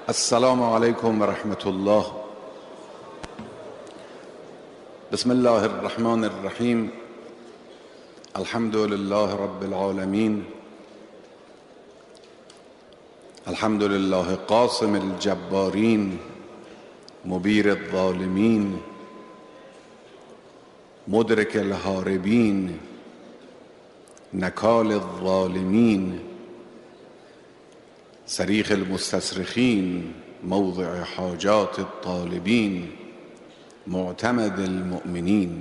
السلام علیکم و رحمت الله. بسم الله الرحمن الرحیم. الحمد لله رب العالمین. الحمد لله قاسم الجبارین مبیر الظالمین مدرک الهاربین نکال الظالمین صریخ المستصرخین موضع حاجات الطالبین معتمد المؤمنین.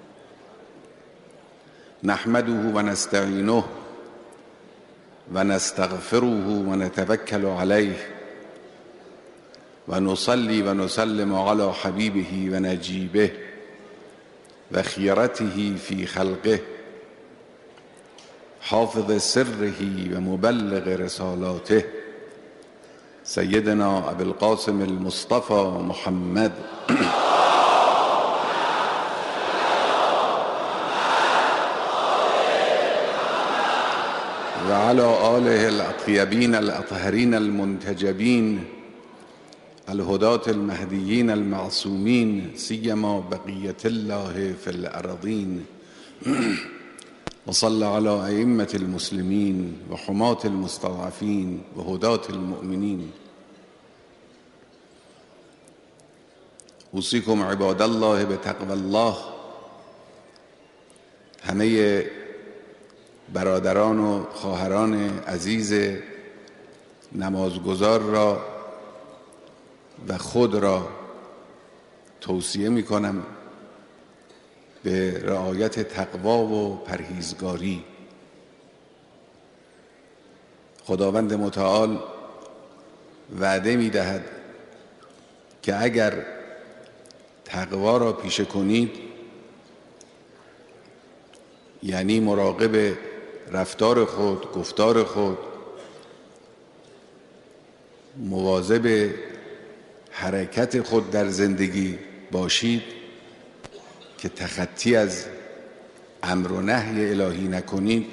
نحمده و نستعینه و نستغفره و نتوکل علیه و نصلی و نسلم علی حبیبه و نجیبه و خیرته فی خلقه حافظ سره و مبلغ رسالاته سیدنا ابی القاسم المصطفى محمد و علی آله الاطیبین الاطهرین المنتجبین الهداة المهدیین المعصومین سیما بقیة الله فی الارضین و صلی علی ائمة المسلمین و حماة المستضعفین و هداة المؤمنین. اوصیکم عباد الله بتقوی الله. همه برادران و خواهران عزیز نمازگزار را و خود را توصیه می کنم به رعایت تقوا و پرهیزگاری. خداوند متعال وعده می دهد که اگر تقوا را پیشه کنید، یعنی مراقب رفتار خود، گفتار خود، مواظب حرکت خود در زندگی باشید که تخطی از امر و نهی الهی نکنید،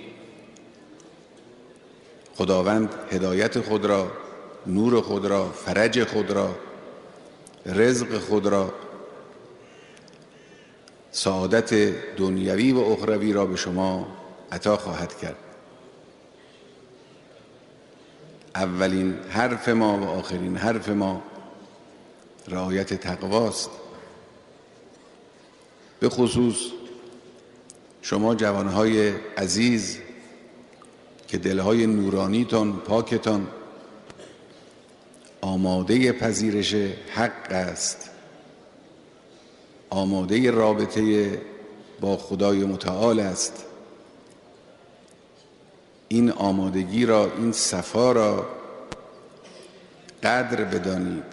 خداوند هدایت خود را، نور خود را، فرج خود را، رزق خود را، سعادت دنیوی و اخروی را به شما عطا خواهد کرد. اولین حرف ما و آخرین حرف ما رعایت تقواست. به خصوص شما جوانهای عزیز که دلهای نورانیتان، پاکتان آماده پذیرش حق است، آماده رابطه با خدای متعال است. این آمادگی را، این صفا را قدر بدانید،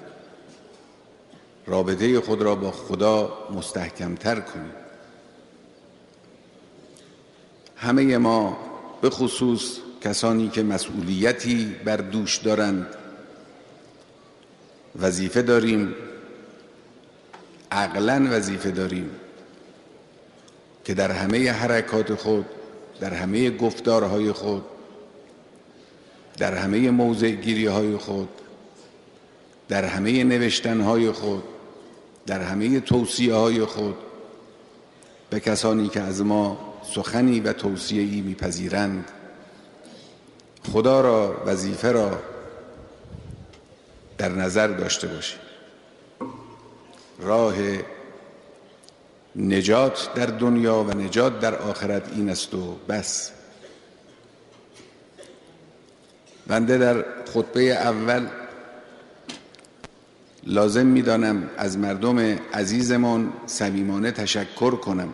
رابطه خود را با خدا مستحکمتر کنید. همه ما به خصوص کسانی که مسئولیتی بر دوش دارند وظیفه داریم، عقلاً وظیفه داریم که در همه حرکات خود، در همه گفتارهای خود، در همه موضع گیری‌های خود، در همه نوشتن‌های خود، در همه توصیه‌های خود به کسانی که از ما سخنی و توصیه‌ای می‌پذیرند، خدا را، وظیفه را در نظر داشته باشیم. راه نجات در دنیا و نجات در آخرت این است و بس. بنده در خطبه اول لازم می‌دانم از مردم عزیزمان صمیمانه تشکر کنم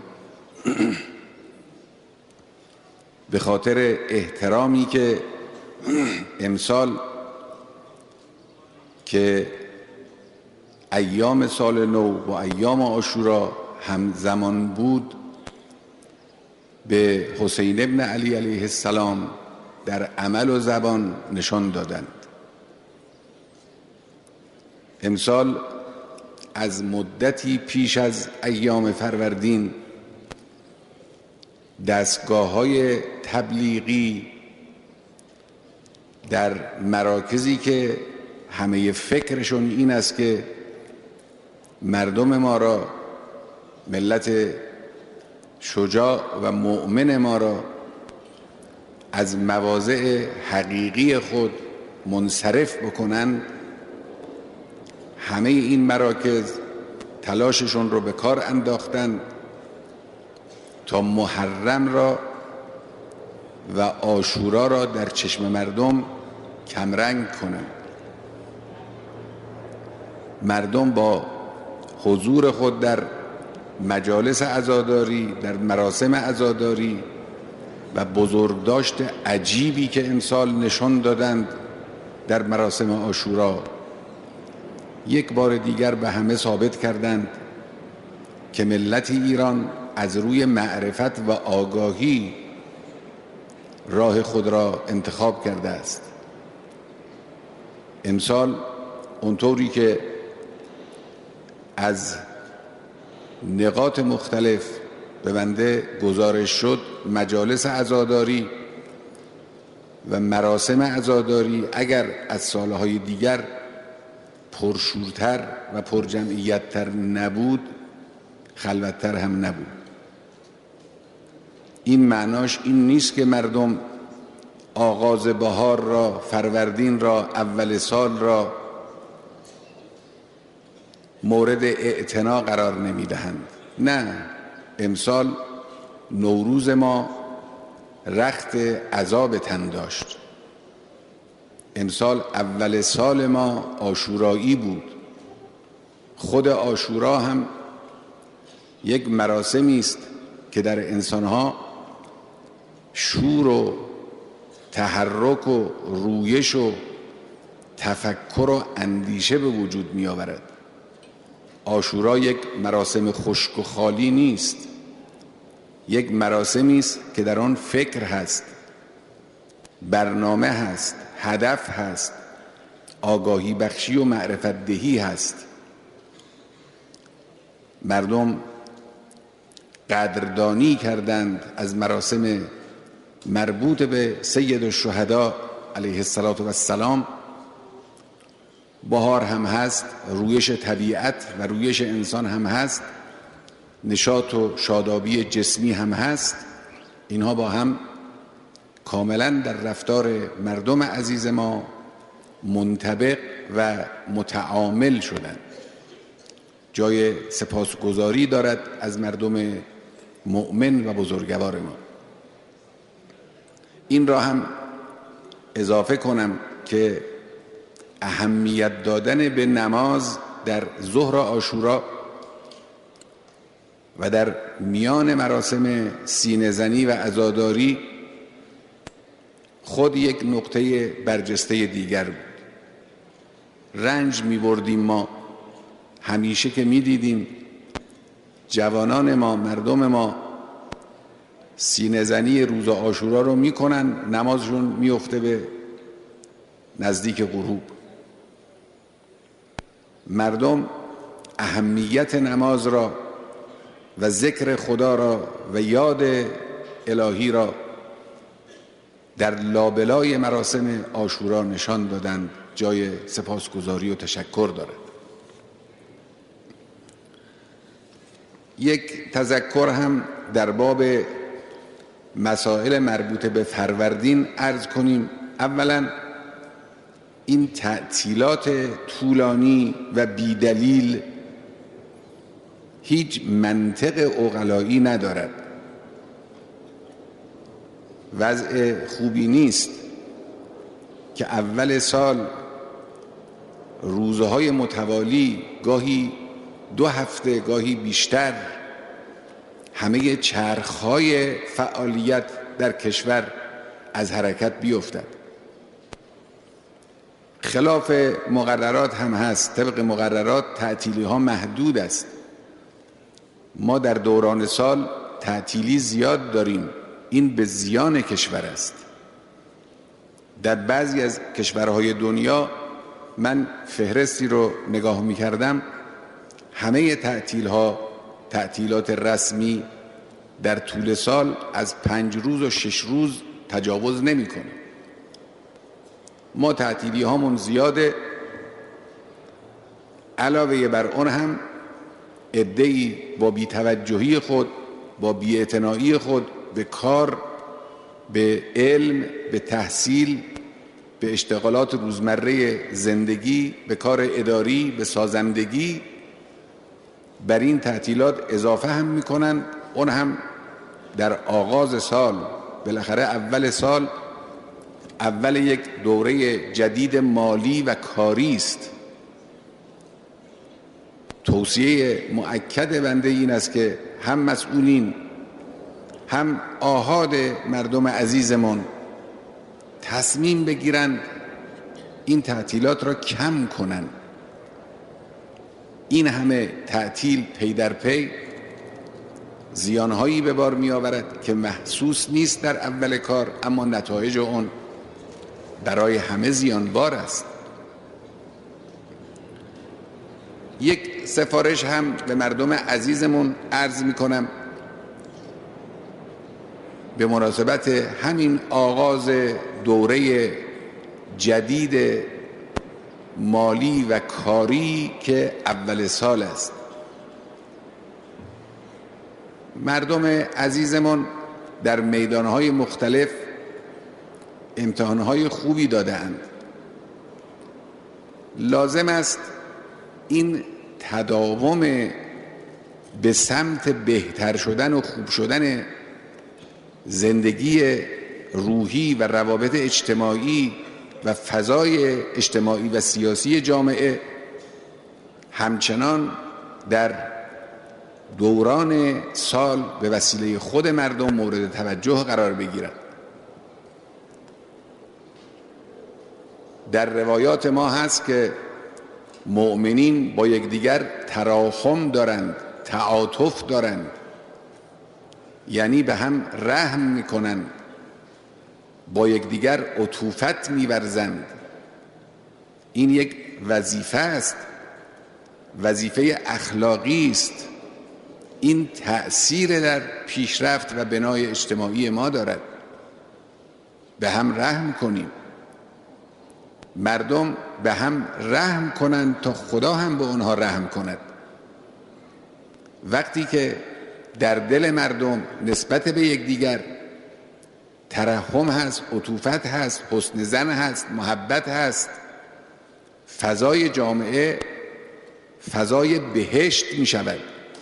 به خاطر احترامی که امسال که ایام سال نو و ایام عاشورا همزمان بود، به حسین ابن علی علیه السلام در عمل و زبان نشان دادند. امسال از مدتی پیش از ایام فروردین دستگاه‌های تبلیغی در مراکزی که همه فکرشون این است که مردم ما را، ملت شجاع و مؤمن ما را از مواضع حقیقی خود منصرف بکنند. همه این مراکز تلاششون رو به کار انداختند تا محرم را و عاشورا را در چشم مردم کمرنگ کنند. مردم با حضور خود در مجالس عزاداری، در مراسم عزاداری و بزرگداشت عجیبی که امسال نشان دادند در مراسم عاشورا، یک بار دیگر به همه ثابت کردند که ملت ایران از روی معرفت و آگاهی راه خود را انتخاب کرده است. امسال اونطوری که از نقاط مختلف به بنده گزارش شد، مجالس عزاداری و مراسم عزاداری اگر از سالهای دیگر پرشورتر و پرجمعیتتر نبود، خلوتتر هم نبود. این معناش این نیست که مردم آغاز بهار را، فروردین را، اول سال را مورد اعتنا قرار نمیدهند. نه، امسال نوروز ما رخت عذاب تن داشت. امسال اول سال ما عاشورایی بود. خود عاشورا هم یک مراسمی است که در انسانها شور و تحرک و رویش و تفکر و اندیشه به وجود می آورد. عاشورا یک مراسم خشک و خالی نیست، یک مراسمی است که در آن فکر هست، برنامه هست، هدف هست، آگاهی بخشی و معرفت دهی هست. مردم قدردانی کردند از مراسم مربوط به سید الشهدا علیه السلام. بهار هم هست، رویش طبیعت و رویش انسان هم هست، نشاط و شادابی جسمی هم هست. اینها با هم کاملا در رفتار مردم عزیز ما منطبق و متعامل شدند. جای سپاسگزاری دارد از مردم مؤمن و بزرگوار ما. این را هم اضافه کنم که اهمیت دادن به نماز در ظهر عاشورا و در میان مراسم سینه زنی و عزاداری خود یک نقطه برجسته دیگر بود. رنج می بردیم ما همیشه که می دیدیم جوانان ما، مردم ما سینه زنی روز عاشورا رو می کنن، نمازشون می افته به نزدیک غروب. مردم اهمیت نماز را و ذکر خدا را و یاد الهی را در لابلای مراسم عاشورا نشان دادند. جای سپاسگزاری و تشکر دارد. یک تذکر هم در باب مسائل مربوط به فروردین عرض کنیم. اولا این تعطیلات طولانی و بیدلیل هیچ منطق عقلایی ندارد. وضع خوبی نیست که اول سال روزهای متوالی، گاهی 2 هفته، گاهی بیشتر، همه چرخهای فعالیت در کشور از حرکت بیفتد. خلاف مقررات هم هست. طبق مقررات تعطیلی ها محدود است. ما در دوران سال تعطیلی زیاد داریم. این به زیان کشور است. در بعضی از کشورهای دنیا من فهرستی رو نگاه می کردم، همه تعطیلات رسمی در طول سال از 5 روز و 6 روز تجاوز نمی کنه. ما تعطیلی هامون زیاده، علاوه بر اون هم عده‌ای با بی‌توجهی خود، با بی‌اعتنایی خود به کار، به علم، به تحصیل، به اشتغالات روزمره زندگی، به کار اداری، به سازندگی، بر این تعطیلات اضافه هم میکنن. اون هم در آغاز سال، بالاخره اول سال، اول یک دوره جدید مالی و کاری است. توصیه مؤکد بنده این است که هم مسئولین هم آحاد مردم عزیزمان تصمیم بگیرند این تعطیلات را کم کنند. این همه تعطیل پی در پی زیانهایی به بار می آورد که محسوس نیست در اول کار، اما نتایج آن برای همه زیانبار است. یک سفارش هم به مردم عزیزمون عرض می کنم به مناسبت همین آغاز دوره جدید مالی و کاری که اول سال است. مردم عزیزمون در میدانهای مختلف امتحانهای خوبی داده‌اند. لازم است این تداوم به سمت بهتر شدن و خوب شدن زندگی روحی و روابط اجتماعی و فضای اجتماعی و سیاسی جامعه همچنان در دوران سال به وسیله خود مردم مورد توجه قرار بگیرد. در روایات ما هست که مؤمنین با یکدیگر تراحم دارند، تعاطف دارند، یعنی به هم رحم میکنند، با یکدیگر عطوفت می‌ورزند. این یک وظیفه است، وظیفه اخلاقی است. این تأثیر در پیشرفت و بنای اجتماعی ما دارد. به هم رحم کنیم، مردم به هم رحم کنند تا خدا هم به آنها رحم کند. وقتی که در دل مردم نسبت به یکدیگر ترحم هست، عطوفت هست، حسن ظن هست، محبت هست، فضای جامعه فضای بهشت می شود.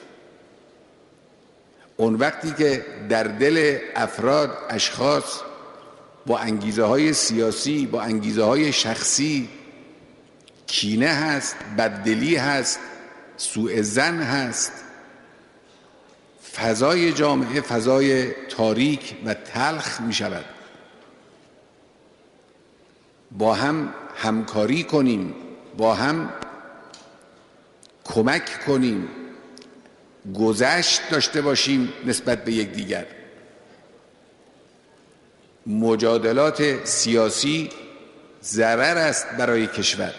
اون وقتی که در دل افراد، اشخاص با انگیزه های سیاسی، با انگیزه های شخصی کینه هست، بددلی هست، سوء ظن هست، فضای جامعه فضای تاریک و تلخ می شود. با هم همکاری کنیم، با هم کمک کنیم، گذشت داشته باشیم نسبت به یکدیگر. مجادلات سیاسی ضرر است برای کشور.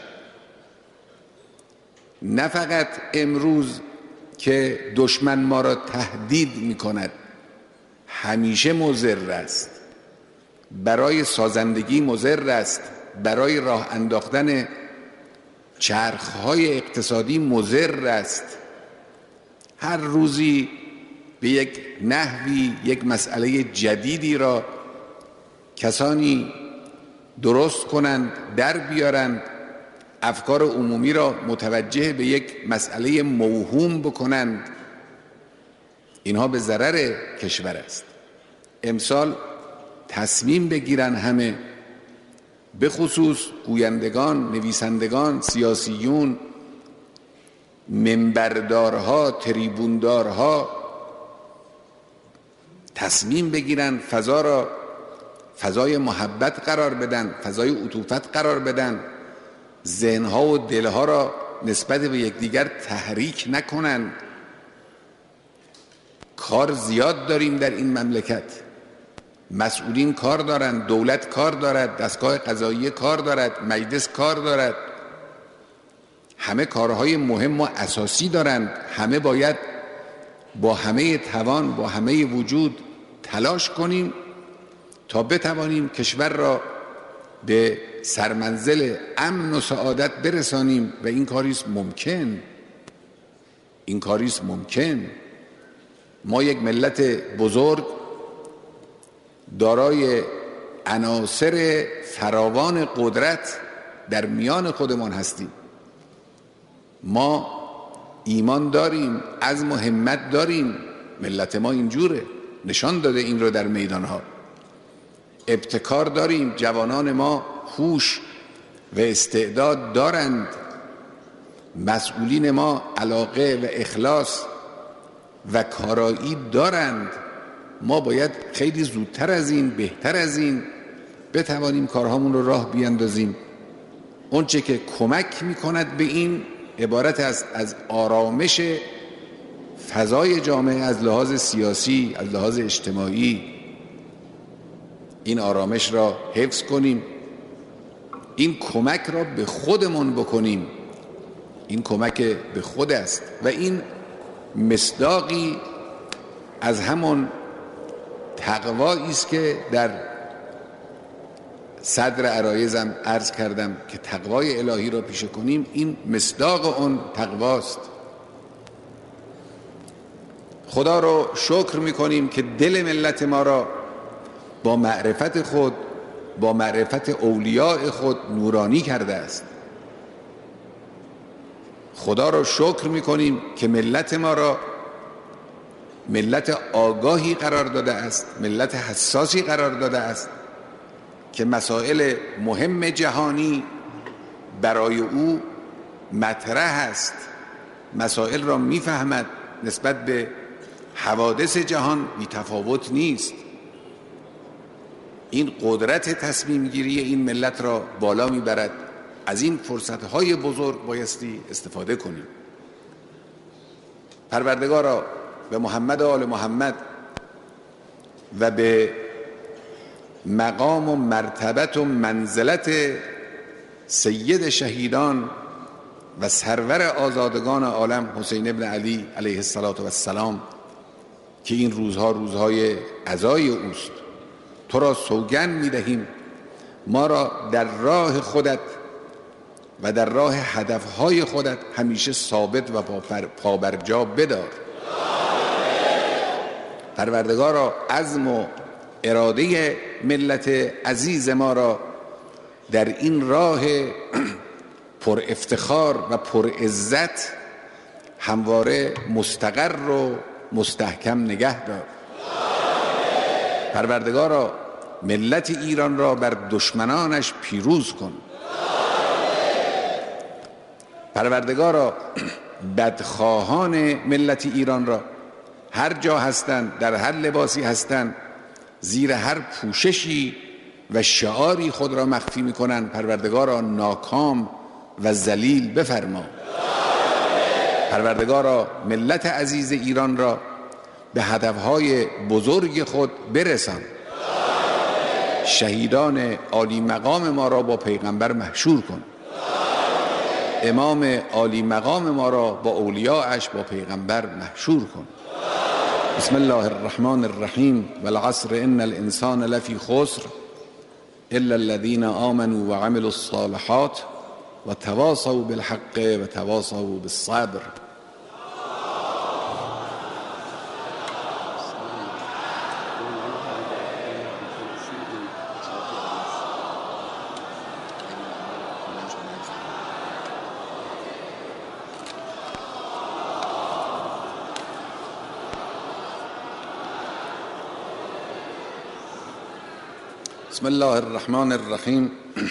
نه فقط امروز که دشمن ما را تهدید می کند، همیشه مضر است. برای سازندگی مضر است، برای راه انداختن چرخهای اقتصادی مضر است. هر روزی به یک نحوی یک مسئله جدیدی را کسانی درست کنند، در بیارند، افکار عمومی را متوجه به یک مسئله موهوم بکنند. اینها به ضرر کشور است. امسال تصمیم بگیرن همه، به خصوص گویندگان، نویسندگان، سیاسیون، منبردارها، تریبوندارها، تصمیم بگیرن فضا را فضای محبت قرار بدن، فضای عطوفت قرار بدن، ذهنها و دلها را نسبت به یکدیگر تحریک نکنند. کار زیاد داریم در این مملکت. مسئولین کار دارند، دولت کار دارد، دستگاه قضاییه کار دارد، مجلس کار دارد. همه کارهای مهم و اساسی دارند. همه باید با همه توان، با همه وجود تلاش کنیم تا بتوانیم کشور را به سرمنزل امن و سعادت برسانیم و این کاریست ممکن. ما یک ملت بزرگ دارای عناصر فراوان قدرت در میان خودمان هستیم. ما ایمان داریم، عزم و همت داریم. ملت ما اینجوره، نشان داده این رو در میدانها. ابتکار داریم، جوانان ما هوش و استعداد دارند. مسئولین ما علاقه و اخلاص و کارایی دارند. ما باید خیلی زودتر از این، بهتر از این بتوانیم کارهامون رو راه بیاندازیم. اونچه که کمک میکند به این عبارت است از آرامش فضای جامعه از لحاظ سیاسی، از لحاظ اجتماعی. این آرامش را حفظ کنیم، این کمک را به خودمون بکنیم. این کمک به خود است و این مصداقی از همون تقوایی است که در صدر عرایزم عرض کردم که تقوای الهی را پیشه کنیم. این مصداق اون تقواست. خدا رو شکر میکنیم که دل ملت ما را با معرفت خود، با معرفت اولیاء خود نورانی کرده است. خدا را شکر میکنیم که ملت ما را ملت آگاهی قرار داده است، ملت حساسی قرار داده است که مسائل مهم جهانی برای او مطرح است. مسائل را میفهمد، نسبت به حوادث جهان بی تفاوت نیست. این قدرت تصمیم گیری این ملت را بالا میبرد. از این فرصتهای بزرگ بایستی استفاده کنیم. پروردگارا به محمد و آل محمد و به مقام و مرتبت و منزلت سید شهیدان و سرور آزادگان عالم حسین ابن علی علیه السلام که این روزها روزهای عزای اوست، تو را سوگند می‌دهیم ما را در راه خودت و در راه هدفهای خودت همیشه ثابت و پابرجا بدار. پروردگارا عزم و اراده ملت عزیز ما را در این راه پر افتخار و پر عزت همواره مستقر و مستحکم نگه دار. پروردگارا ملت ایران را بر دشمنانش پیروز کن. پروردگارا بدخواهان ملت ایران را هر جا هستند، در هر لباسی هستند، زیر هر پوششی و شعاری خود را مخفی می‌کنند، پروردگارا ناکام و ذلیل بفرما. پروردگارا ملت عزیز ایران را به هدفهای بزرگ خود برسان. شهیدان عالی مقام ما را با پیغمبر محشور کن. امام عالی مقام ما را با اولیاءش با پیغمبر محشور کن. بسم الله الرحمن الرحیم والعصر ان الانسان لفی خسر الا الذين آمنوا وعملوا الصالحات وتواصوا بالحق وتواصوا بالصبر. بسم الله الرحمن الرحیم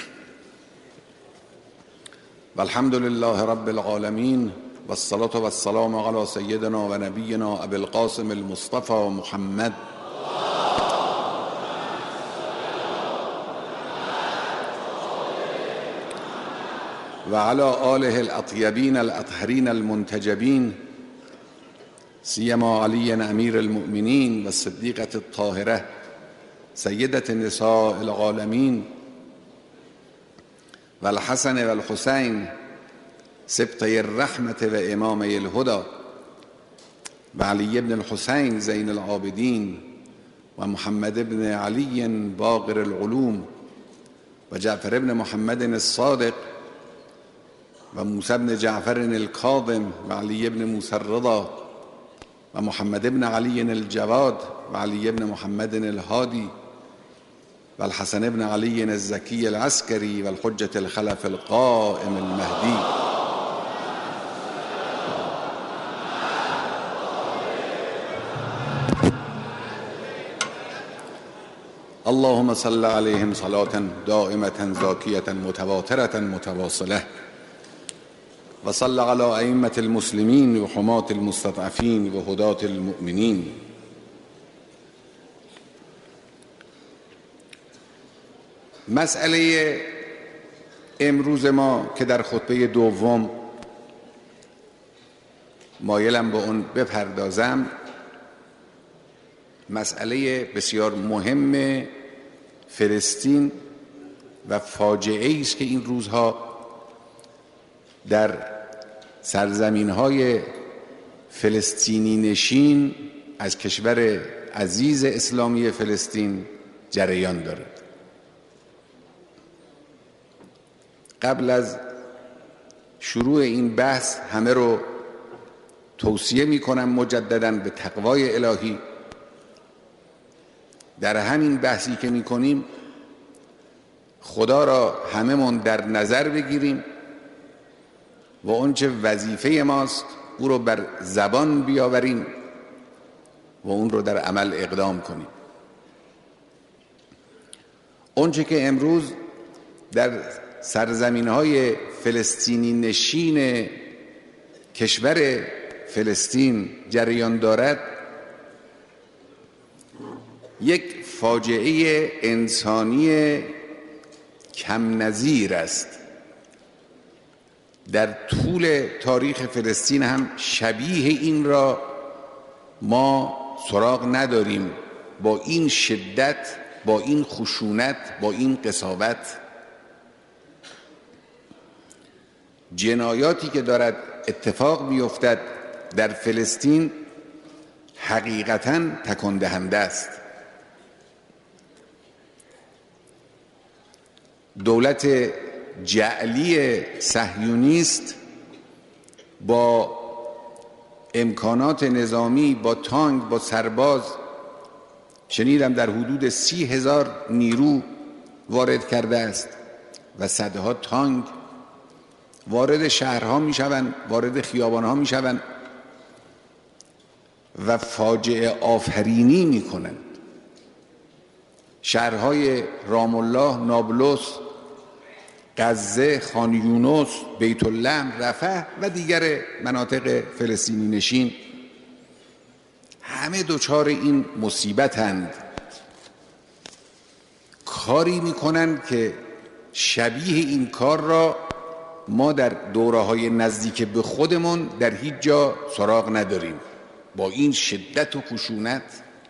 والحمد لله رب العالمین والصلاة والسلام علی سیدنا و نبینا ابی القاسم المصطفى محمد و علی آله الاطیبین الاطهرین المنتجبین سیما علی امیر المؤمنین و صدیقة الطاهرة سیدة نساء العالمین و الحسن و الحسین سبطی الرحمة و امامی الهدى و علی ابن الحسین زین العابدین و محمد ابن علی باقر العلوم و جعفر ابن محمد الصادق و موسی ابن جعفر الکاظم و علی ابن موسی الرضا و محمد ابن علی الجواد و علی ابن محمد الهادی و الحسن ابن علی الزکی العسکری و الحجة الخلف القائم المهدی. اللهم صل عليهم صلاة دائمة زاكية متواترة متواصلة وصل على أئمة المسلمين وحماة المستضعفين وهداة المؤمنين. مسئله امروز ما که در خطبه دوم مایلم به اون بپردازم، مسئله بسیار مهم فلسطین و فاجعه است که این روزها در سرزمین‌های فلسطینی نشین از کشور عزیز اسلامی فلسطین جریان دارد. قبل از شروع این بحث همه رو توصیه می‌کنم مجدداً به تقوای الهی. در همین بحثی که می‌کنیم خدا را هممون در نظر بگیریم و اونچه وظیفه ماست او رو بر زبان بیاوریم و اون رو در عمل اقدام کنیم. اونچه که امروز در سرزمین‌های فلسطینی نشین کشور فلسطین جریان دارد یک فاجعه انسانی کم نظیر است. در طول تاریخ فلسطین هم شبیه این را ما سراغ نداریم، با این شدت، با این خشونت، با این قساوت. جنایاتی که دارد اتفاق می‌افتد در فلسطین حقیقتاً تکان دهنده است. دولت جعلی صهیونیست با امکانات نظامی، با تانک، با سرباز، شنیدم در حدود 30,000 نیرو وارد کرده است و صدها تانک وارد شهرها می شوند، وارد خیابانها می شوند و فاجعه آفرینی می کنند. شهرهای رام الله، نابلس، غزه، خان یونس، بیت اللحم، رفح و دیگر مناطق فلسطینی نشین همه دچار این مصیبتند. کاری میکنند که شبیه این کار را ما در دوره‌های نزدیک به خودمون در هیچ جا سراغ نداریم. با این شدت و خشونت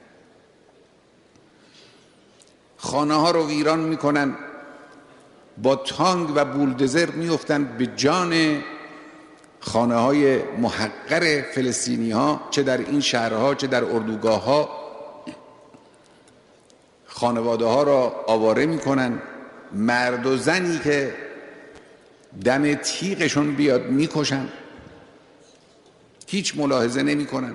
خانه ها رو ویران میکنن، با تانک و بولدزر میافتند به جان خانه های محقر فلسطینی ها، چه در این شهرها چه در اردوگاه ها. خانواده ها را آواره میکنن، مرد و زنی که دم تیغشون بیاد میکشن، هیچ ملاحظه نمیکنن.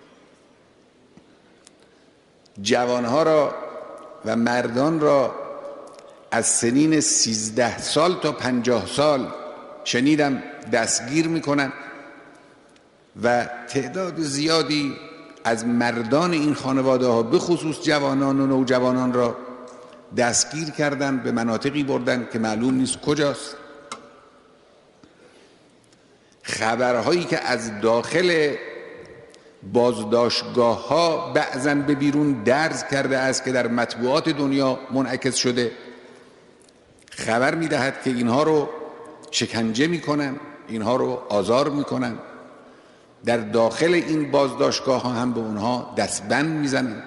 جوانها را و مردان را از سنین 13 سال تا 50 سال شنیدم دستگیر میکنن و تعداد زیادی از مردان این خانواده ها به خصوص جوانان و نوجوانان را دستگیر کردن، به مناطقی بردن که معلوم نیست کجاست. خبرهایی که از داخل بازداشتگاه ها بعضاً به بیرون درز کرده است که در مطبوعات دنیا منعکس شده، خبر میدهد که اینها رو شکنجه میکنن، اینها رو آزار میکنن. در داخل این بازداشتگاه ها هم به اونها دستبند میزنن.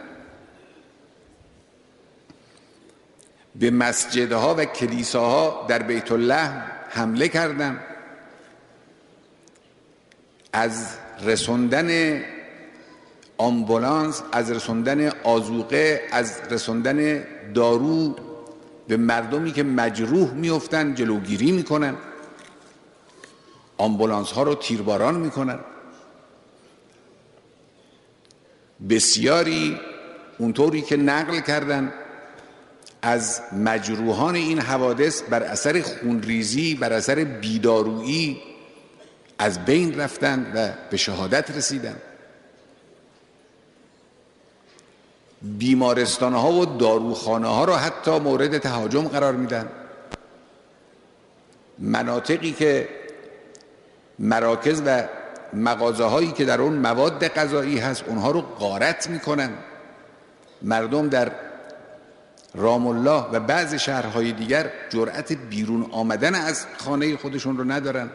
به مسجدها و کلیساها در بیت اللحم حمله کردن. از رسوندن آمبولانس، از رسوندن آذوقه، از رسوندن دارو به مردمی که مجروح میفتن جلوگیری میکنن، آمبولانس ها رو تیرباران میکنن. بسیاری اونطوری که نقل کردن از مجروحان این حوادث بر اثر خونریزی، بر اثر بیدارویی از بین رفتن و به شهادت رسیدن. بیمارستان ها و داروخانه ها را حتی مورد تهاجم قرار میدن. مناطقی که مراکز و مغازه هایی که در اون مواد غذایی هست اونها رو غارت میکنن. مردم در رام الله و بعض شهرهای دیگر جرأت بیرون آمدن از خانه خودشون رو ندارن.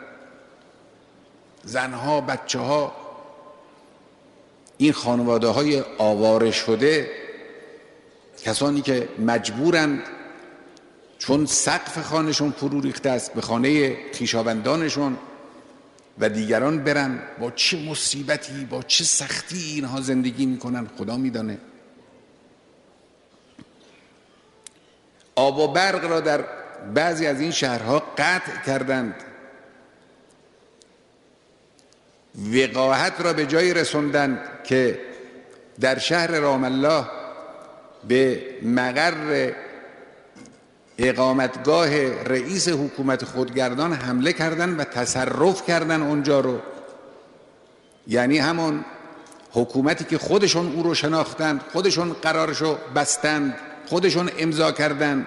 زنها، بچه ها، این خانواده های آواره شده، کسانی که مجبورند چون سقف خانهشون فرو ریخته است به خانه خویشاوندانشون و دیگران برن، با چه مصیبتی، با چه سختی اینها زندگی میکنن خدا میدانه. آب و برق را در بعضی از این شهرها قطع کردند. وقاحت را به جای رسوندند که در شهر رام الله به مقر اقامتگاه رئیس حکومت خودگردان حمله کردند و تصرف کردند اونجا رو. یعنی همون حکومتی که خودشون او رو شناختند، خودشون قرارشو بستند، خودشون امضا کردند،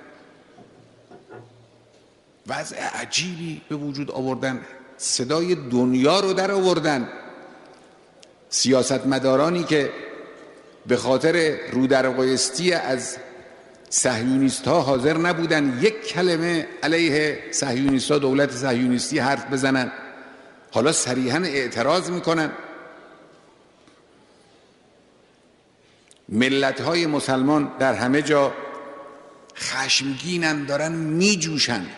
وضع عجیبی به وجود آوردن. صدای دنیا رو در آوردن. سیاستمدارانی که به خاطر رودربایستی از صهیونیست ها حاضر نبودن یک کلمه علیه صهیونیست ها، دولت صهیونیستی حرف بزنن، حالا صریحاً اعتراض میکنن. ملت های مسلمان در همه جا خشمگینن، دارن میجوشن.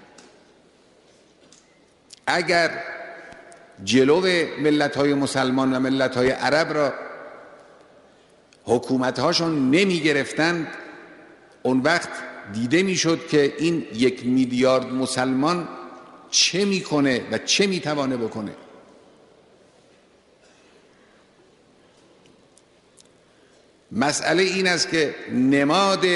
اگر جلو ملت های مسلمان و ملت های عرب را حکومت هاشون نمی گرفتند، اون وقت دیده می شد که این 1 میلیارد مسلمان چه میکنه و چه میتوانه بکنه. مسئله این است که نماد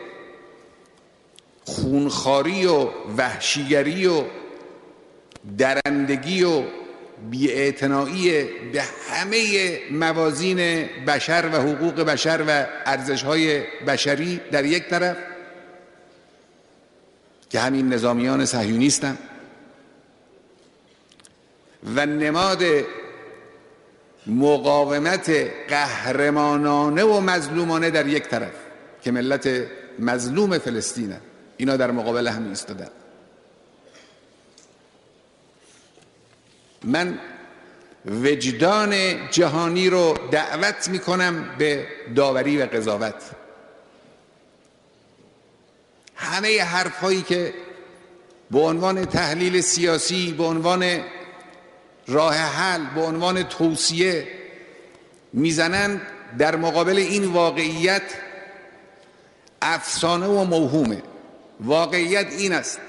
خونخواری و وحشیگری و درندگی و بی‌اعتنایی به همه موازین بشر و حقوق بشر و ارزش‌های بشری در یک طرف که همین نظامیان صهیونیستند، و نماد مقاومت قهرمانانه و مظلومانه در یک طرف که ملت مظلوم فلسطینه. اینا در مقابل هم ایستادن. من وجدان جهانی رو دعوت میکنم به داوری و قضاوت. همه حرفهایی که به عنوان تحلیل سیاسی، به عنوان راه حل، به عنوان توصیه میزنند، در مقابل این واقعیت افسانه و موهومه. واقعیت این است: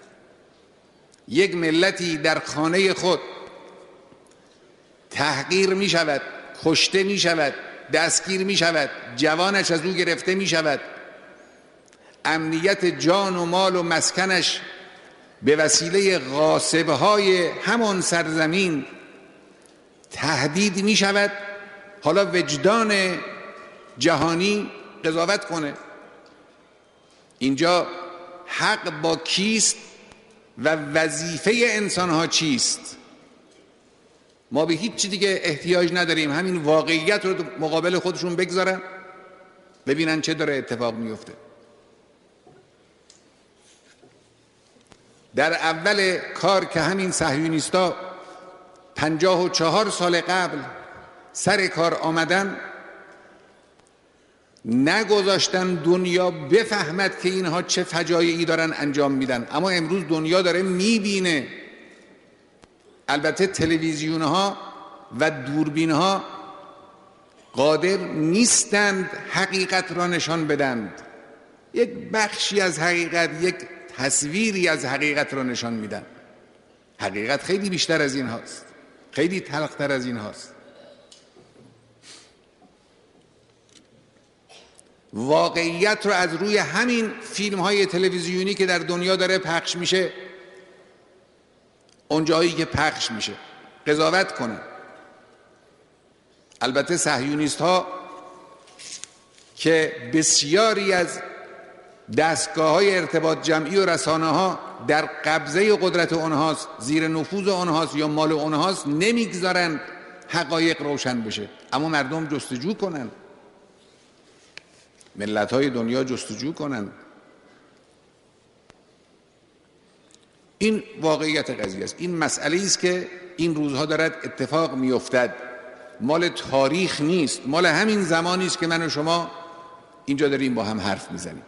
یک ملتی در خانه خود تحقیر می شود، کشته می شود، دستگیر می شود، جوانش از او گرفته می شود، امنیت جان و مال و مسکنش به وسیله غاصبهای همان سرزمین تهدید می شود. حالا وجدان جهانی قضاوت کنه اینجا حق با کیست و وظیفه انسانها چیست. ما به هیچ چی دیگه احتیاج نداریم، همین واقعیت رو مقابل خودشون بگذارن ببینن چه داره اتفاق میفته. در اول کار که همین صهیونیستا 54 سال قبل سر کار آمدن، نگذاشتن دنیا بفهمد که اینها چه فجایعی دارن انجام میدن. اما امروز دنیا داره میبینه. البته تلویزیون ها و دوربین ها قادر نیستند حقیقت را نشان بدند، یک بخشی از حقیقت، یک تصویری از حقیقت رو نشان میدن. حقیقت خیلی بیشتر از این هاست، خیلی تلختر از این هاست. واقعیت رو از روی همین فیلم های تلویزیونی که در دنیا داره پخش میشه، اونجایی که پخش میشه قضاوت کنن. البته صهیونیست ها که بسیاری از دستگاه های ارتباط جمعی و رسانه ها در قبضه قدرت اونهاست، زیر نفوذ اونهاست یا مال اونهاست، نمیگذارن حقایق روشن بشه. اما مردم جستجو کنن، ملت های دنیا جستجو کنن. این واقعیت قضیه است. این مسئله است که این روزها دارد اتفاق میافتد. مال تاریخ نیست، مال همین زمانی است که من و شما اینجا داریم با هم حرف میزنیم.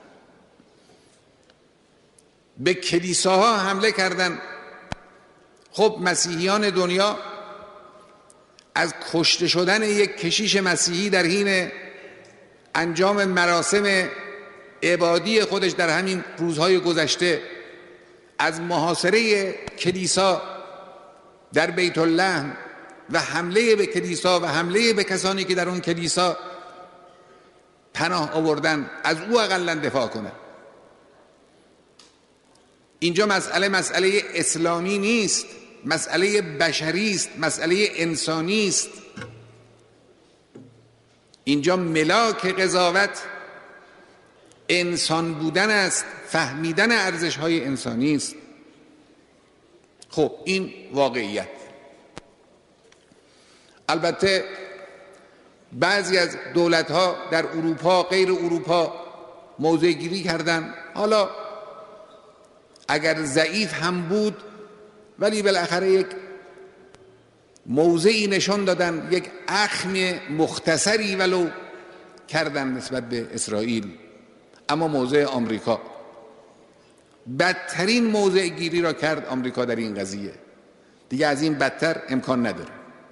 به کلیساها حمله کردن. خب مسیحیان دنیا از کشته شدن یک کشیش مسیحی در حین انجام مراسم عبادی خودش در همین روزهای گذشته، از محاصره کلیسا در بیت اللحم و حمله به کلیسا و حمله به کسانی که در اون کلیسا پناه آوردن، از او اقلا دفاع کنه. اینجا مسئله اسلامی نیست، مسئله بشری است، مسئله انسانی است. اینجا ملاک قضاوت انسان بودن است، فهمیدن ارزش‌های انسانی است. خب این واقعیت. البته بعضی از دولت‌ها در اروپا، غیر اروپا موضع گیری کردن. حالا اگر ضعیف هم بود ولی بالاخره یک موضعی نشان دادن، یک اخم مختصری ولو کردن نسبت به اسرائیل. اما موضع آمریکا، بدترین موضع گیری را کرد آمریکا در این قضیه. دیگه از این بدتر امکان نداره.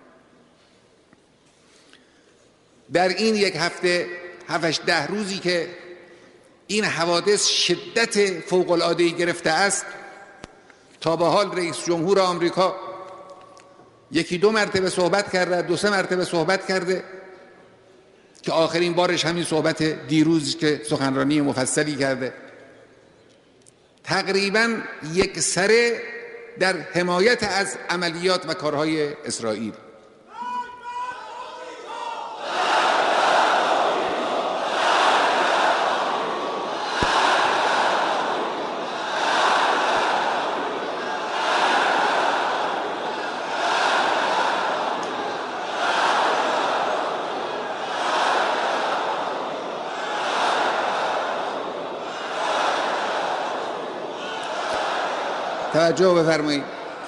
در این یک هفته 7-10 روزی که این حوادث شدت فوق‌العاده‌ای گرفته است، تا به حال رئیس جمهور آمریکا 1-2 مرتبه صحبت کرده، 2-3 مرتبه صحبت کرده که آخرین بارش همین صحبت دیروز که سخنرانی مفصلی کرده. تقریباً یکسره در حمایت از عملیات و کارهای اسرائیل. توجه بفرمایید.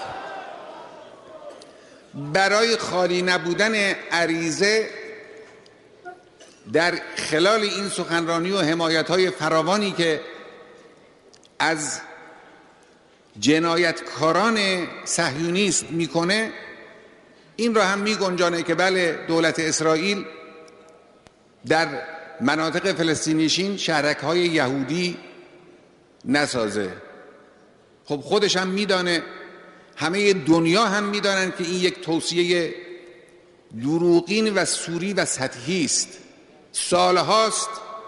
برای خالی نبودن عریضه در خلال این سخنرانی و حمایت‌های فراوانی که از جنایتکاران صهیونیست میکنه، این را هم میگنجانه که بله، دولت اسرائیل در مناطق فلسطینیشین شهرک‌های یهودی نسازه. خب خودش هم میدانه، همه دنیا هم میدانن که این یک توصیه دروغین و سوری و سطحی است. سالهاست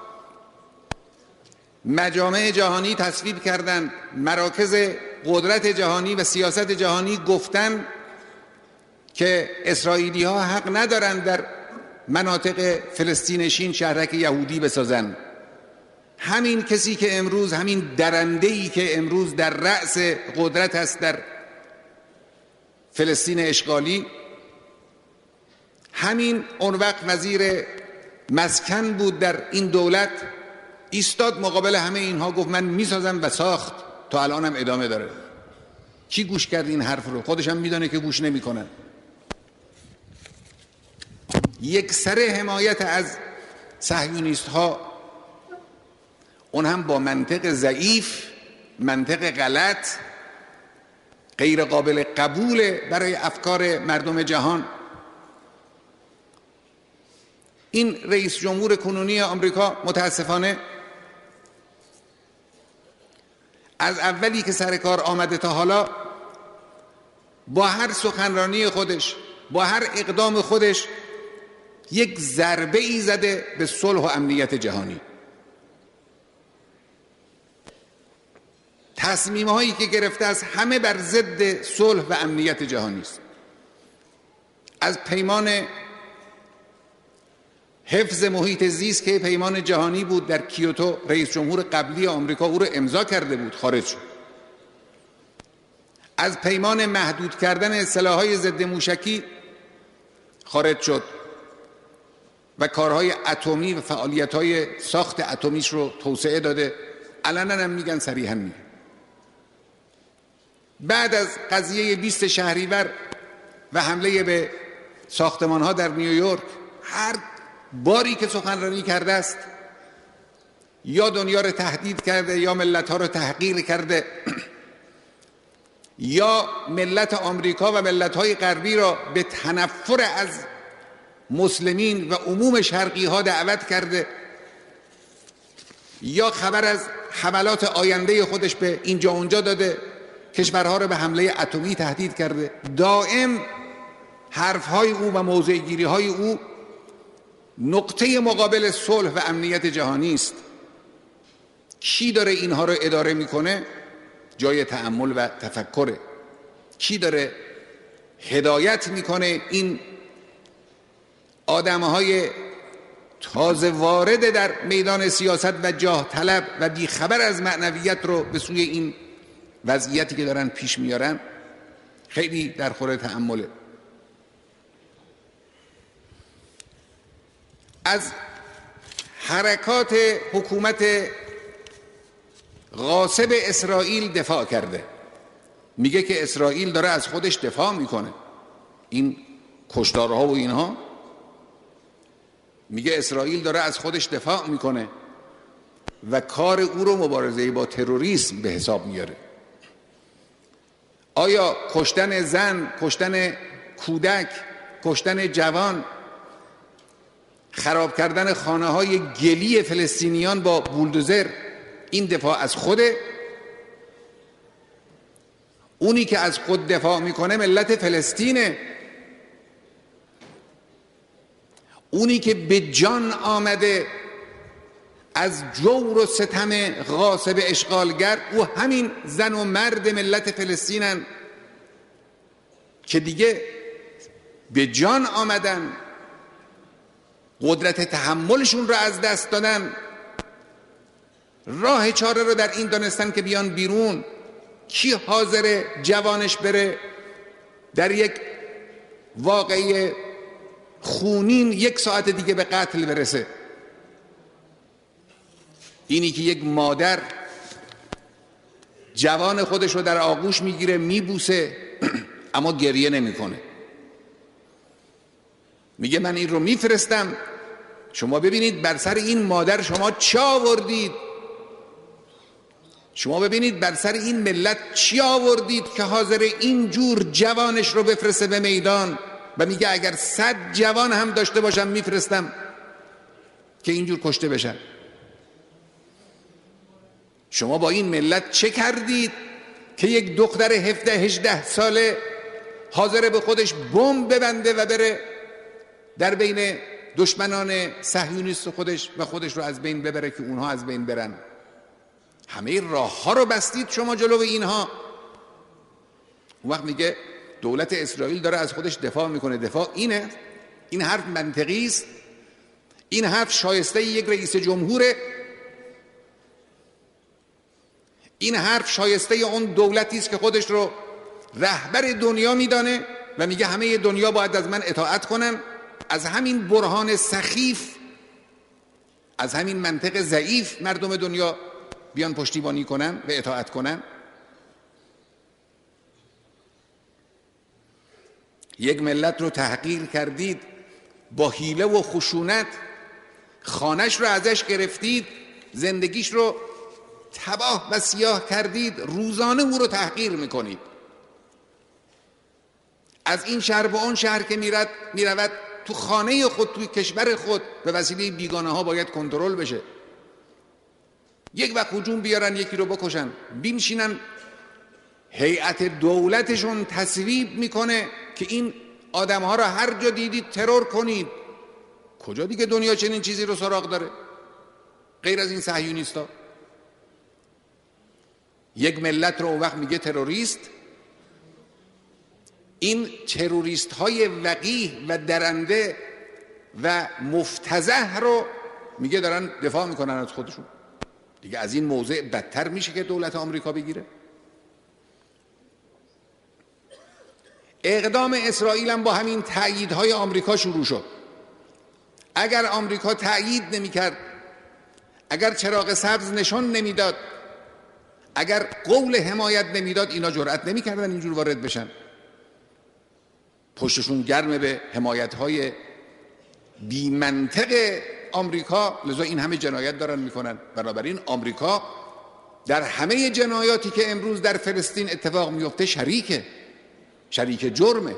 مجامع جهانی تصویب کردند، مراکز قدرت جهانی و سیاست جهانی گفتن که اسرائیلی ها حق ندارند در مناطق فلسطینشین شهرک یهودی بسازند. همین کسی که امروز، همین درنده‌ای که امروز در رأس قدرت است در فلسطین اشغالی، همین اون وقت وزیر مسکن بود در این دولت، ایستاد مقابل همه اینها گفت من میسازم و ساخت. تا الان هم ادامه داره. کی گوش کرد این حرف رو؟ خودش هم میدونه که گوش نمیکنن. یک سر حمایت از صهیونیست ها، اون هم با منطق ضعیف، منطق غلط، غیر قابل قبول برای افکار مردم جهان. این رئیس جمهور کنونی آمریکا متاسفانه از اولی که سر کار آمده تا حالا با هر سخنرانی خودش، با هر اقدام خودش یک ضربه ای زده به صلح و امنیت جهانی. تصمیم هایی که گرفته است همه بر ضد صلح و امنیت جهانی است. از پیمان حفظ محیط زیست که پیمان جهانی بود، در کیوتو رئیس جمهور قبلی آمریکا او رو امضا کرده بود، خارج شد. از پیمان محدود کردن سلاح‌های ضد موشکی خارج شد و کارهای اتمی و فعالیت‌های ساخت اتمیش رو توسعه داده. علنا هم میگن، صریحا میگن. بعد از قضیه 20 شهریور و حمله به ساختمان‌ها در نیویورک، هر باری که سخنرانی کرده است یا دنیا رو تهدید کرده یا ملت‌ها رو تحقیر کرده یا ملت آمریکا و ملت‌های غربی را به تنفر از مسلمین و عموم شرقی‌ها دعوت کرده یا خبر از حملات آینده خودش به اینجا اونجا داده، کشورها را به حمله اتمی تهدید کرده. دائم حرف‌های او و موضع‌گیری‌های او نقطه مقابل صلح و امنیت جهانی است. کی داره اینها رو اداره میکنه؟ جای تأمل و تفکره. کی داره هدایت میکنه این آدمهای تازه وارد در میدان سیاست و جاه طلب و بیخبر از معنویت رو به سوی این وضعیتی که دارن پیش میارن؟ خیلی در خور تأمله. از حرکات حکومت غاصب اسرائیل دفاع کرده. میگه که اسرائیل داره از خودش دفاع میکنه. این کشتارها و اینها، میگه اسرائیل داره از خودش دفاع میکنه و کار او رو مبارزه با تروریسم به حساب میاره. آیا کشتن زن، کشتن کودک، کشتن جوان، خراب کردن خانه های گلی فلسطینیان با بولدوزر این دفاع از خوده؟ اونی که از خود دفاع میکنه ملت فلسطینه. اونی که به جان آمده از جور و ستم غاصب اشغالگر، او همین زن و مرد ملت فلسطینن که دیگه به جان آمدن، قدرت تحملشون رو از دست دادن، راه چاره رو در این دانستن که بیان بیرون. کی حاضر جوانش بره در یک واقعه خونین 1 ساعت دیگه به قتل برسه؟ اینی که یک مادر جوان خودش رو در آغوش میگیره، میبوسه، اما گریه نمیکنه. میگه من این رو میفرستم، شما ببینید بر سر این مادر شما چی آوردید، شما ببینید بر سر این ملت چی آوردید که حاضر این جور جوانش رو بفرسته به میدان. و میگه اگر 100 جوان هم داشته باشم میفرستم که اینجور کشته بشن. شما با این ملت چه کردید که یک دختر 17-18 ساله حاضر به خودش بمب ببنده و بره در بین دشمنان صهیونیست خودش و خودش رو از بین ببره که اونها از بین برن؟ همه راه ها رو بستید شما جلو اینها. اون وقت میگه دولت اسرائیل داره از خودش دفاع میکنه. دفاع اینه؟ این حرف منطقی است؟ این حرف شایسته یک رئیس جمهوره؟ این حرف شایسته اون دولتی است که خودش رو رهبر دنیا میدانه و میگه همه دنیا باید از من اطاعت کنن؟ از همین برهان سخیف، از همین منطق ضعیف مردم دنیا بیان پشتیبانی کنن و اطاعت کنن؟ یک ملت رو تحقیر کردید، با حیله و خشونت خانش رو ازش گرفتید، زندگیش رو تباه و سیاه کردید، روزانه او رو تحقیر میکنید. از این شهر به اون شهر که میرود تو خانه خود، توی کشور خود، به وسیله بیگانه ها باید کنترل بشه. یک وقت هجوم بیارن یکی رو بکشن، بیمشینن هیئت دولتشون تصویب میکنه که این آدمها را هر جا دیدید ترور کنید. کجا دیگه دنیا چنین چیزی رو سراغ داره غیر از این صهیونیستا؟ یک ملت رو اون وقت میگه تروریست. این تروریست های وقیح و درنده و مفتضح رو میگه دارن دفاع میکنن از خودشون. دیگه از این موضع بدتر میشه که دولت آمریکا بگیره؟ اقدام اسرائیل هم با همین تأییدهای آمریکا شروع شد. اگر آمریکا تأیید نمیکرد، اگر چراغ سبز نشان نمیداد، اگر قول حمایت نمیداد، اینا جرأت نمیکردن اینجور وارد بشن. پشتشون گرم به حمایت‌های بی منطق آمریکا، لذا این همه جنایت دارن میکنن. بنابراین آمریکا در همه جنایاتی که امروز در فلسطین اتفاق میفته شریک جرمه.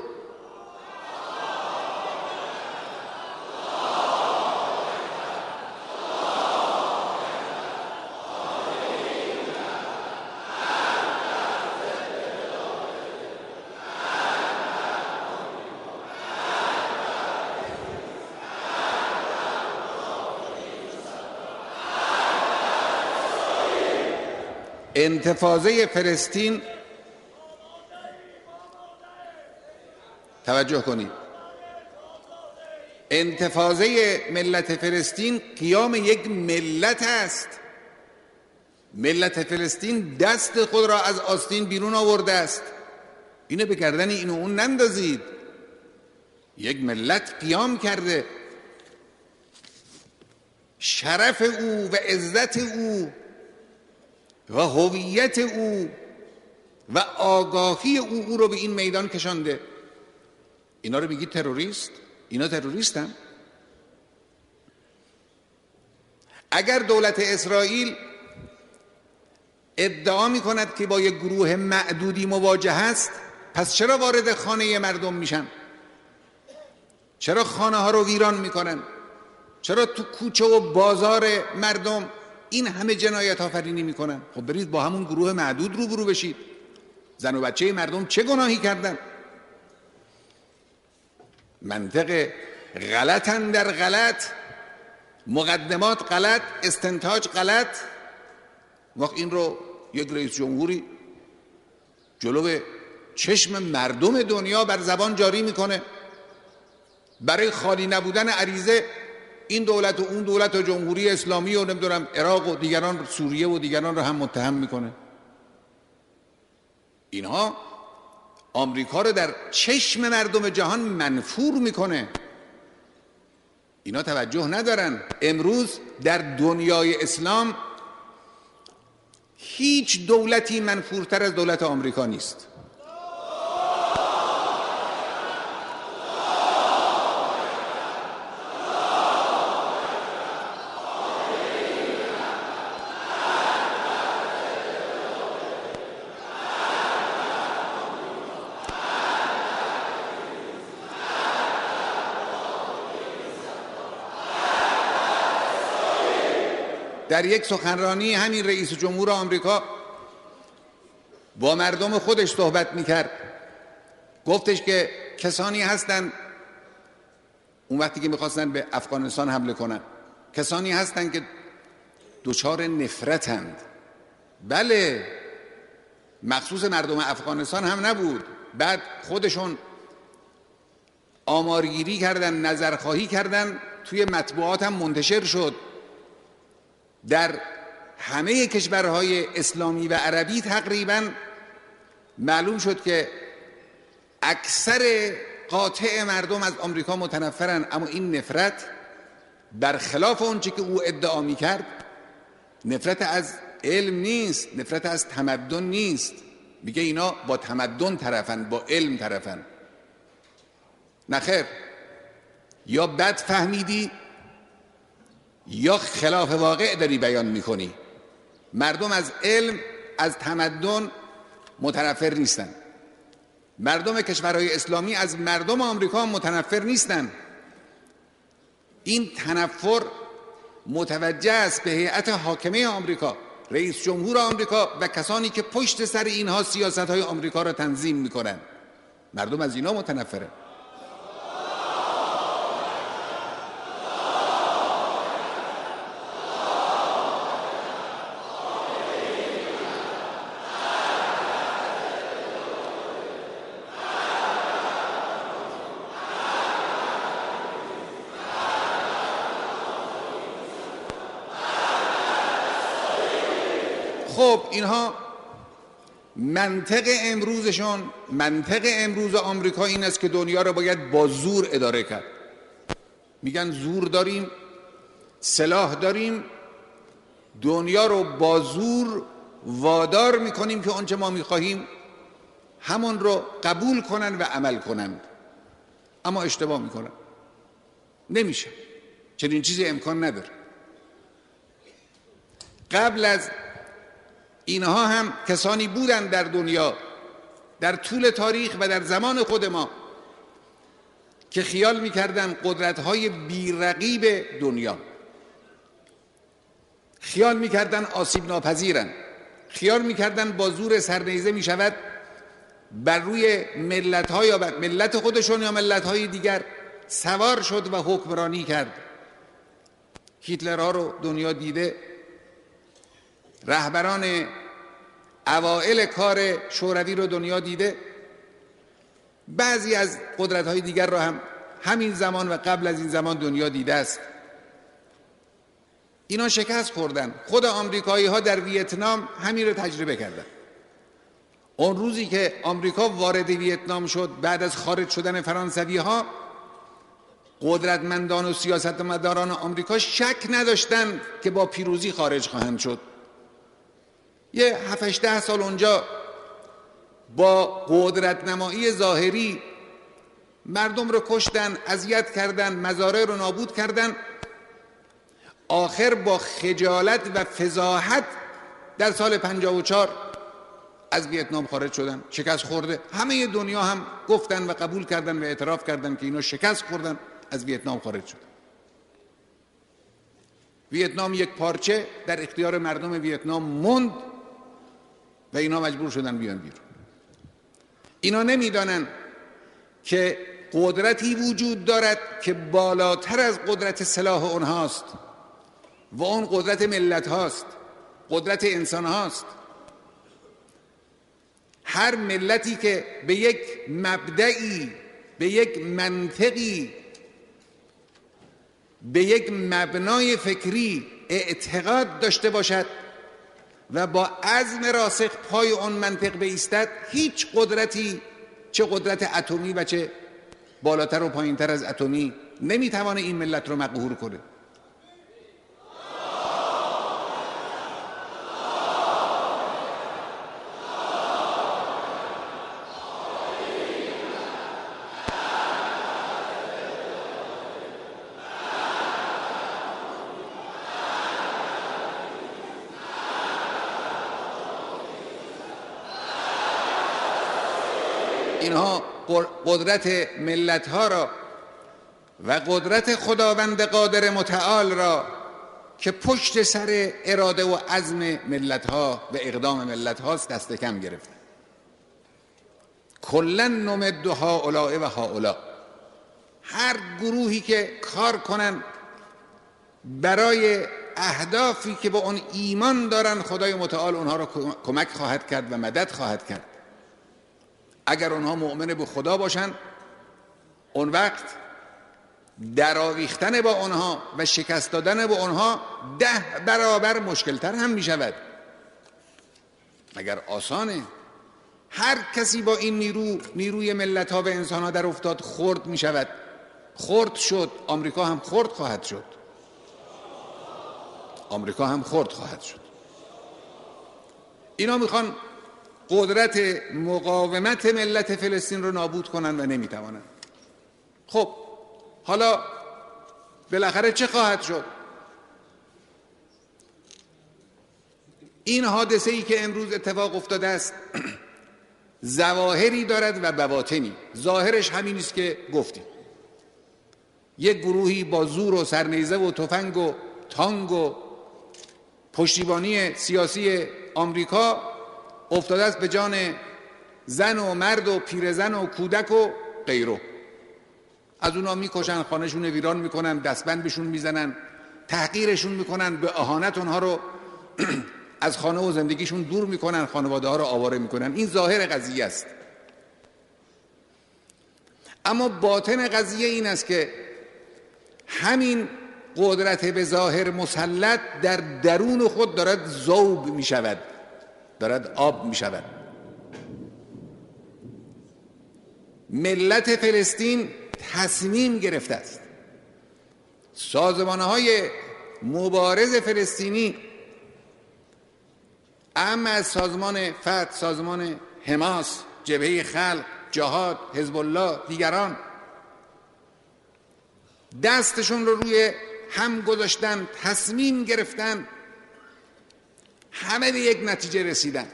انتفاضه فلسطین، توجه کنید، انتفاضه ملت فلسطین قیام یک ملت است. ملت فلسطین دست خود را از آستین بیرون آورده است. اینو به گردن این و اون نندازید. یک ملت قیام کرده. شرف او و عزت او و هویت او و آگاهی او رو به این میدان کشانده. اینا رو میگی تروریست؟ اینا تروریستن؟ اگر دولت اسرائیل ادعا میکند که با یک گروه معدودی مواجه است، پس چرا وارد خانه مردم میشن؟ چرا خانه ها رو ویران میکنن؟ چرا تو کوچه و بازار مردم این همه جنایت آفرینی میکنن؟ خب برید با همون گروه معدود روبرو بشید. زن و بچه مردم چه گناهی کردن؟ منطق غلطن در غلط، مقدمات غلط، استنتاج غلط. وقت این رو یک رئیس جمهوری جلو چشم مردم دنیا بر زبان جاری میکنه، برای خالی نبودن عریضه این دولت و اون دولت و جمهوری اسلامی و نمیدونم عراق و دیگران، سوریه و دیگران رو هم متهم میکنه. اینها آمریکا رو در چشم مردم جهان منفور میکنه. اینا توجه ندارن. امروز در دنیای اسلام هیچ دولتی منفورتر از دولت آمریکا نیست. در یک سخنرانی همین رئیس جمهور آمریکا با مردم خودش صحبت میکرد. گفتش که کسانی هستند، اون وقتی که میخواستن به افغانستان حمله کنن، کسانی هستند که دچار نفرتند. بله، مخصوص مردم افغانستان هم نبود. بعد خودشون آمارگیری کردن، نظرخواهی کردن، توی مطبوعات هم منتشر شد. در همه کشورهای اسلامی و عربی تقریبا معلوم شد که اکثر قاطع مردم از آمریکا متنفرن. اما این نفرت برخلاف اونچه که او ادعا می‌کرد، نفرت از علم نیست، نفرت از تمدن نیست. میگه اینا با تمدن طرفن، با علم طرفن. نخیر، یا بد فهمیدی یا خلاف واقع داری بیان میکنی. مردم از علم، از تمدن متنفر نیستن. مردم کشورهای اسلامی از مردم آمریکا متنفر نیستن. این تنفر متوجه است به هیئت حاکمه آمریکا. رئیس جمهور آمریکا و کسانی که پشت سر اینها سیاست‌های آمریکا را تنظیم می‌کنند. مردم از اینا متنفرن. خب اینها منطق امروز آمریکا این است که دنیا را باید با زور اداره کرد. میگن زور داریم، سلاح داریم، دنیا رو با زور وادار میکنیم که آنچه ما میخواهیم همون رو قبول کنن و عمل کنند. اما اشتباه میکنن. نمیشه. چنین چیزی امکان نداره. قبل از اینها هم کسانی بودند در دنیا در طول تاریخ و در زمان خود ما که خیال میکردن قدرت‌های بی‌رقیب دنیا، خیال میکردن آسیب ناپذیرن، خیال میکردن با زور سرنیزه میشود بر روی ملت‌ها یا بر ملت خودشون یا ملت‌های دیگر سوار شد و حکمرانی کرد. هیتلرها رو دنیا دیده، رهبران اوائل کار شوروی رو دنیا دیده، بعضی از قدرت‌های دیگر رو هم همین زمان و قبل از این زمان دنیا دیده است. اینا شکست خوردن. خود آمریکایی‌ها در ویتنام همین رو تجربه کردن. اون روزی که آمریکا وارد ویتنام شد بعد از خارج شدن فرانسوی‌ها، قدرتمندان و سیاستمداران آمریکا شک نداشتند که با پیروزی خارج خواهند شد. یه 7-8 سال اونجا با قدرت نمایی ظاهری مردم رو کشتن، اذیت کردن، مزارع رو نابود کردن. آخر با خجالت و فضاحت در سال 54 از ویتنام خارج شدن. شکست خورده. همه دنیا هم گفتن و قبول کردن و اعتراف کردن که اینا شکست خوردن، از ویتنام خارج شدن. ویتنام یک پارچه در اختیار مردم ویتنام موند و اینا مجبور شدن بیان بیرون. اینا نمیدانن که قدرتی وجود دارد که بالاتر از قدرت سلاح اونهاست و اون قدرت ملت هاست، قدرت انسان هاست. هر ملتی که به یک مبدئی، به یک منطقی، به یک مبنای فکری اعتقاد داشته باشد و با عزم راسخ پای اون منطق بایستد، هیچ قدرتی، چه قدرت اتمی و چه بالاتر و پایینتر از اتمی، نمیتوانه این ملت رو مقهور کنه. اینها قدرت ملت ها را و قدرت خداوند قادر متعال را که پشت سر اراده و عزم ملت ها و اقدام ملت هاست دست کم گرفتن. کلن نمد هؤلاء و هؤلاء. هر گروهی که کار کنن برای اهدافی که با اون ایمان دارن، خدای متعال اونها را کمک خواهد کرد و مدد خواهد کرد. اگر اونها مؤمن به خدا باشن، اون وقت درآویختن با اونها و شکست دادن با اونها 10 برابر مشکلتر هم می شود. مگر آسانه؟ هر کسی با این نیروی ملت ها و انسان ها در افتاد خرد می شود. خرد شد، آمریکا هم خرد خواهد شد. آمریکا هم خرد خواهد شد. اینا میخوان قدرت مقاومت ملت فلسطین رو نابود کنن و نمیتوانن. خب حالا بالاخره چه خواهد شد؟ این حادثه ای که امروز اتفاق افتاده است ظواهری دارد و بواطنی. ظاهرش همین است که گفتیم، یک گروهی با زور و سرنیزه و تفنگ و تانگ و پشتیبانی سیاسی آمریکا افتاده است به جان زن و مرد و پیرزن و کودک و غیره. از اونا میکشن، خانهشون ویران میکنن، دستبند بهشون میزنن، تحقیرشون میکنن، به اهانت اونها رو از خانه و زندگیشون دور میکنن، خانواده ها رو آواره میکنن. این ظاهر قضیه است. اما باطن قضیه این است که همین قدرت به ظاهر مسلط در درون خود دارد ذوب می شود، دارد آب می شود. ملت فلسطین تصمیم گرفته است. سازمان‌های مبارز فلسطینی، اما از سازمان فتح، سازمان حماس، جبهه خلق، جهاد، حزب الله، دیگران، دستشون رو روی هم گذاشتن، تصمیم گرفتن، همه به یک نتیجه رسیدن،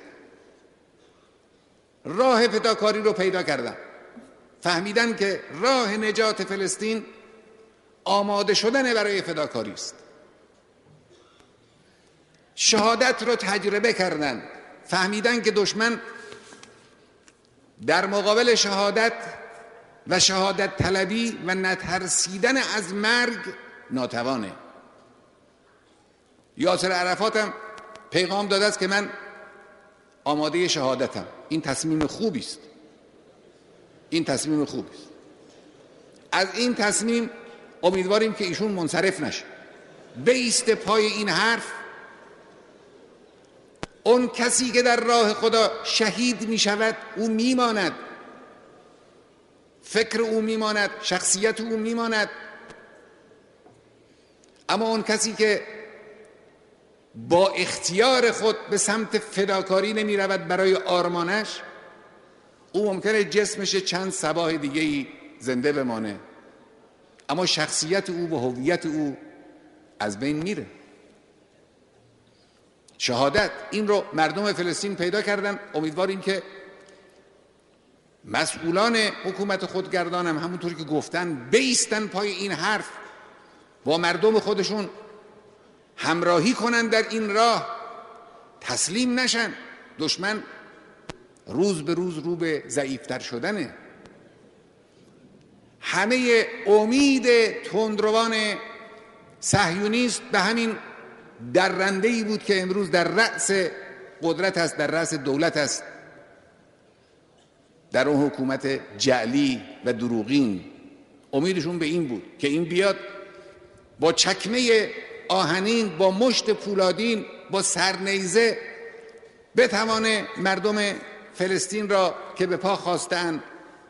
راه فداکاری رو پیدا کردن، فهمیدن که راه نجات فلسطین آماده شدن برای فداکاری است. شهادت رو تجربه کردن، فهمیدن که دشمن در مقابل شهادت و شهادت طلبی و نترسیدن از مرگ ناتوانه. یاسر عرفات هم پیغام داده است که من آماده شهادتم. این تصمیم خوبی است. این تصمیم خوبی است. از این تصمیم امیدواریم که ایشون منصرف نشه، بایسته پای این حرف. اون کسی که در راه خدا شهید می شود او می ماند، فکر او می ماند، شخصیت او می ماند. اما اون کسی که با اختیار خود به سمت فداکاری نمی رود برای آرمانش، او ممکنه جسمش چند صباح دیگه زنده بمانه، اما شخصیت او و هویت او از بین میره. شهادت این رو مردم فلسطین پیدا کردن. امیدواریم که مسئولان حکومت خودگردان هم همونطور که گفتن بایستن پای این حرف، با مردم خودشون همراهی کنن در این راه، تسلیم نشن. دشمن روز به روز رو به ضعیفتر شدنه. همه امید تندروان صهیونیست به همین درنده‌ای بود که امروز در رأس قدرت است، در رأس دولت است، در اون حکومت جعلی و دروغین. امیدشون به این بود که این بیاد با چکمه آهنین، با مشت پولادین، با سرنیزه بتوانه مردم فلسطین را که به پا خواستند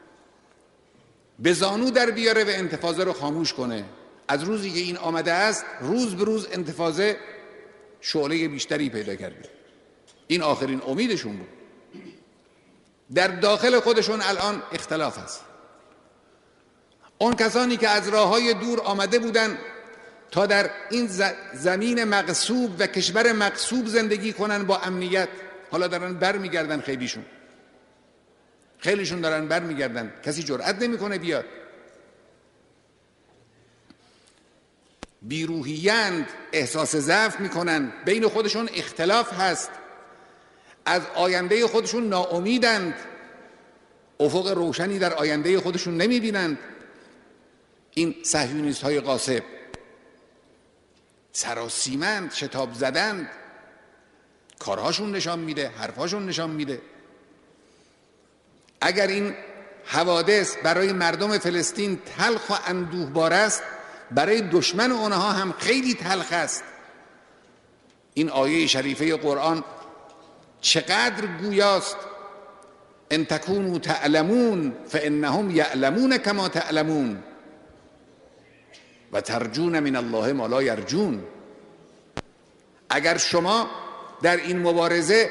به زانو در بیاره و انتفاضه رو خاموش کنه. از روزی که این آمده است، روز به روز انتفاضه شعله بیشتری پیدا کرده. این آخرین امیدشون بود. در داخل خودشون الان اختلاف است. اون کسانی که از راههای دور آمده بودند تا در این زمین مغصوب و کشور مغصوب زندگی کنن با امنیت، حالا دارن برمیگردن. خیلیشون دارن برمیگردن. کسی جرئت نمیکنه بیاد. بیروحیند، احساس ضعف میکنن، بین خودشون اختلاف هست، از آینده خودشون ناامیدند، افق روشنی در آینده خودشون نمیبینند. این صهیونیست های غاصب سراسیمند، شتاب زدند، کارهاشون نشان میده، حرفاشون نشان میده. اگر این حوادث برای مردم فلسطین تلخ و اندوهبار است، برای دشمن اونها هم خیلی تلخ است. این آیه شریفه قرآن چقدر گویاست: ان تکونوا تعلمون فانهم یعلمون کما تعلمون و ترجون من الله ما لا یرجون. اگر شما در این مبارزه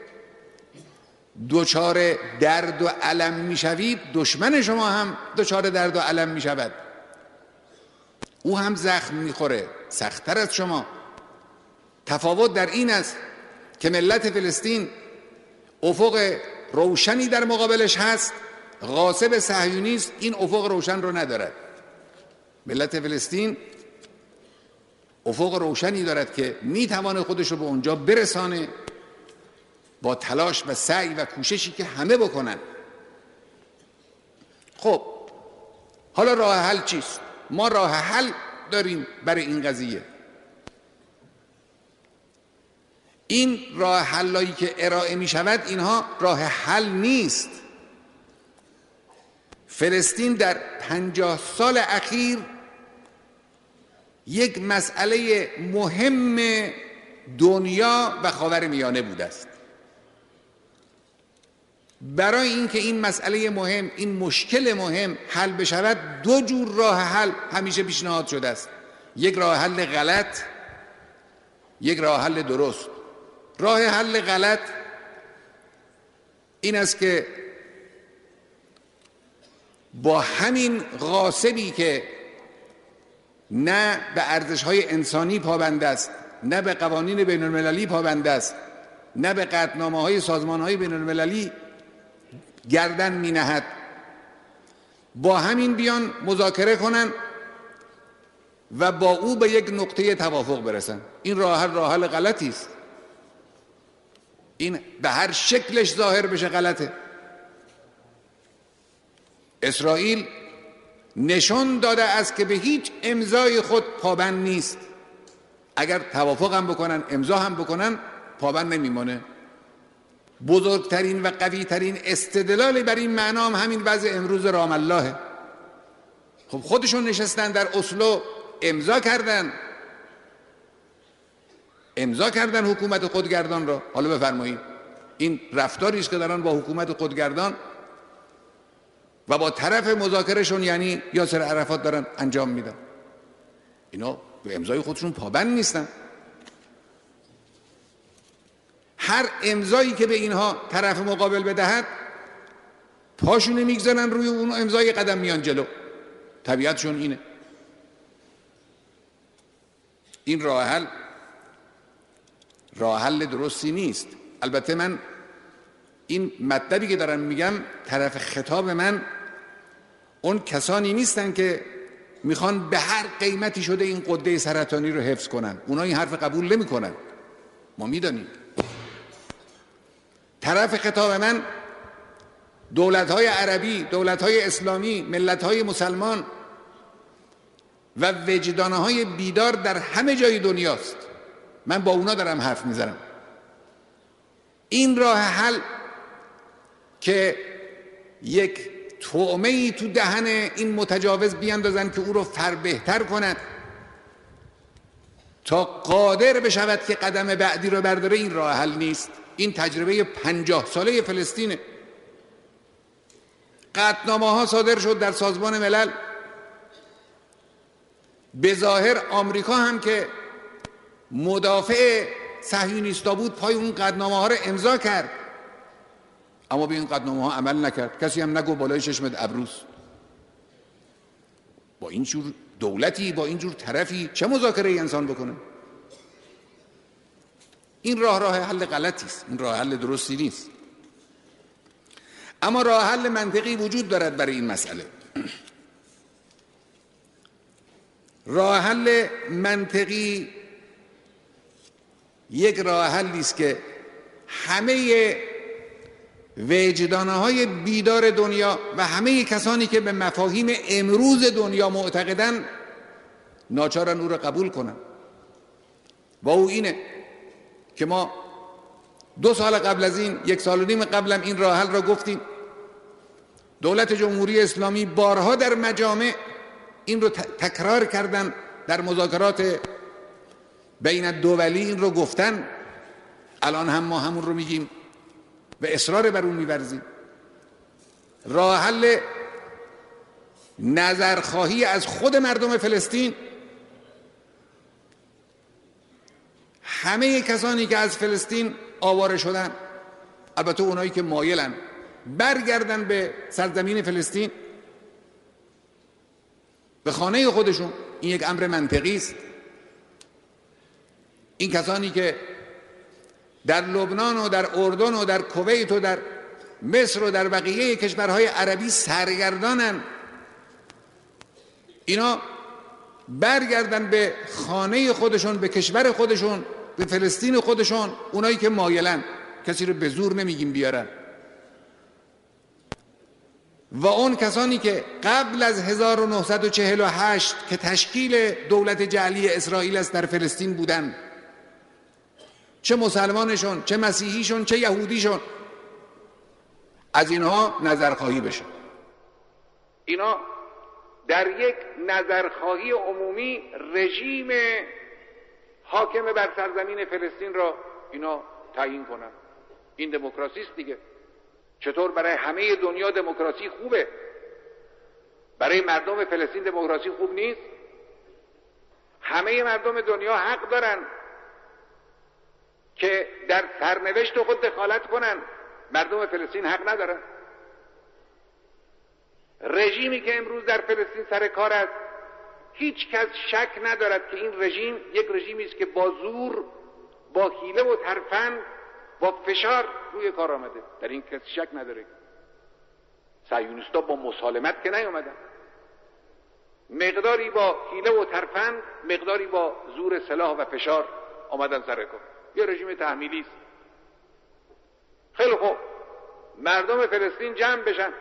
دچار درد و الم میشوید، دشمن شما هم دچار درد و الم میشود. او هم زخم میخوره، سخت‌تر از شما. تفاوت در این است که ملت فلسطین افق روشنی در مقابلش هست، غاصب صهیونیست این افق روشن رو ندارد. ملت فلسطین افق روشنی دارد که میتواند خودش رو به اونجا برسانه با تلاش و سعی و کوششی که همه بکنن. خب حالا راه حل چیست؟ ما راه حل داریم برای این قضیه. این راه حلایی که ارائه می شود اینها راه حل نیست. فلسطین در 50 سال اخیر یک مسئله مهم دنیا و خاورمیانه بوده است. برای اینکه این مسئله مهم، این مشکل مهم حل بشود، دو جور راه حل همیشه پیشنهاد شده است. یک راه حل غلط، یک راه حل درست. راه حل غلط این است که با همین غاصبی که نه به ارزش‌های انسانی پابند است، نه به قوانین بین المللی پابند است، نه به قطعنامه‌های سازمان‌های بین المللی گردن می نهد، با همین بیان مذاکره کنن و با او به یک نقطه توافق برسن. این راه حل غلطی است. این به هر شکلش ظاهر بشه غلطه. اسرائیل نشون داده است که به هیچ امضای خود پابند نیست. اگر توافق هم بکنن، امضا هم بکنن، پابند نمیمونه. بزرگترین و قویترین استدلال بر این معنا هم همین وضع امروز رام الله. خب خودشون نشستن در اسلو، امضا کردن حکومت خودگردان را. حالا بفرمایید این رفتاری است که دارن با حکومت خودگردان و با طرف مذاکرهشون یعنی یاسر عرفات دارن انجام میدن. اینا به امضای خودشون پابند نیستن. هر امضایی که به اینها طرف مقابل بدهد، پاشونه میگذارن روی اون امضای، قدم میان جلو. طبیعتشون اینه. این راه حل درستی نیست. البته من این مطلبی که دارم میگم، طرف خطاب من اون کسانی نیستن که میخوان به هر قیمتی شده این غده سرطانی رو حفظ کنن. اونا این حرف قبول نمیکنن. ما میدانیم. طرف خطاب من دولت‌های عربی، دولت‌های اسلامی، ملت‌های مسلمان و وجدان‌های بیدار در همه جای دنیاست. من با اونا دارم حرف میزنم. این راه حل که یک طعمه‌ای تو دهن این متجاوز بیاندازن که او رو فربهتر کنند تا قادر بشود که قدم بعدی رو برداره، این راه حل نیست. این تجربه 50 ساله فلسطینه. قطعنامه‌ها صادر شد در سازمان ملل. به ظاهر آمریکا هم که مدافع صهیونیستا بود پای اون قطعنامه‌ها رو امضا کرد، اما به این قطعنامه‌ها عمل نکرد. کسی هم نگو بالای چشمت ابروس. با این جور دولتی، با این جور طرفی چه مذاکره انسان بکنه؟ این راه حل غلطی است. این راه حل درستی نیست. اما راه حل منطقی وجود دارد برای این مسئله. راه حل منطقی یک راه حلی است که همه وجدانهای بیدار دنیا و همه کسانی که به مفاهیم امروز دنیا معتقدن ناچارن او را قبول کنن. و او اینه که ما 2 سال قبل از این، 1.5 سال قبلم این راه حل را گفتیم. دولت جمهوری اسلامی بارها در مجامع این رو تکرار کردن، در مذاکرات بین الدولی این رو گفتن. الان هم ما همون رو میگیم و اصرار بر اون می‌ورزیم. راه حل نظرخواهی از خود مردم فلسطین. همه کسانی که از فلسطین آواره شدن، البته اونایی که مایلن برگردن به سرزمین فلسطین، به خانه خودشون، این یک امر منطقی است. این کسانی که در لبنان و در اردن و در کویت و در مصر و در بقیه کشورهای عربی سرگردانن، اینا برگردن به خانه خودشون، به کشور خودشون، به فلسطین خودشون. اونایی که مایلن، کسی رو به زور نمیگیم بیارن. و اون کسانی که قبل از 1948 که تشکیل دولت جعلی اسرائیل است در فلسطین بودن، چه مسلمانشون، چه مسیحیشون، چه یهودیشون، از اینها نظرخواهی بشه. اینا در یک نظرخواهی عمومی رژیم حاکم بر سرزمین فلسطین را اینا تعیین کنن. این دموکراسی است دیگه. چطور برای همه دنیا دموکراسی خوبه، برای مردم فلسطین دموکراسی خوب نیست؟ همه مردم دنیا حق دارن که در سرنوشت خود دخالت کنن. مردم فلسطین حق ندارن؟ رژیمی که امروز در فلسطین سر کار است، هیچ کس شک ندارد که این رژیم یک رژیمی است که با زور، با حیله و ترفند، با فشار روی کار آمده. در این کسی شک نداره. صهیونیست‌ها با مسالمت که نیامدن، مقداری با حیله و ترفند، مقداری با زور سلاح و فشار آمدن سر کار. یه رژیم تحمیلی است. خیلی خوب، مردم فلسطین جمع بشن،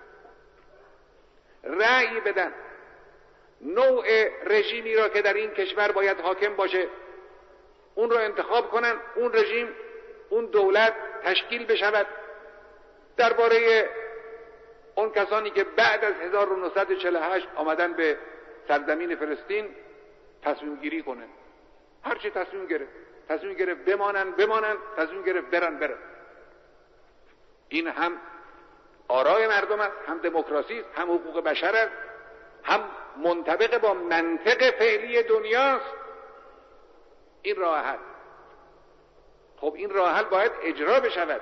رأی بدن نوع رژیمی را که در این کشور باید حاکم باشه، اون را انتخاب کنن، اون رژیم، اون دولت تشکیل بشود. درباره اون کسانی که بعد از 1948 آمدن به سرزمین فلسطین تصمیم گیری کنه. هرچی تصمیم گرفت بمانن، تصمیم گرفت برن. این هم آرای مردم است، هم دموکراسی است، هم حقوق بشر است، هم منطبق با منطق فعلی دنیاست. این راه حل. خب این راه حل باید اجرا بشود.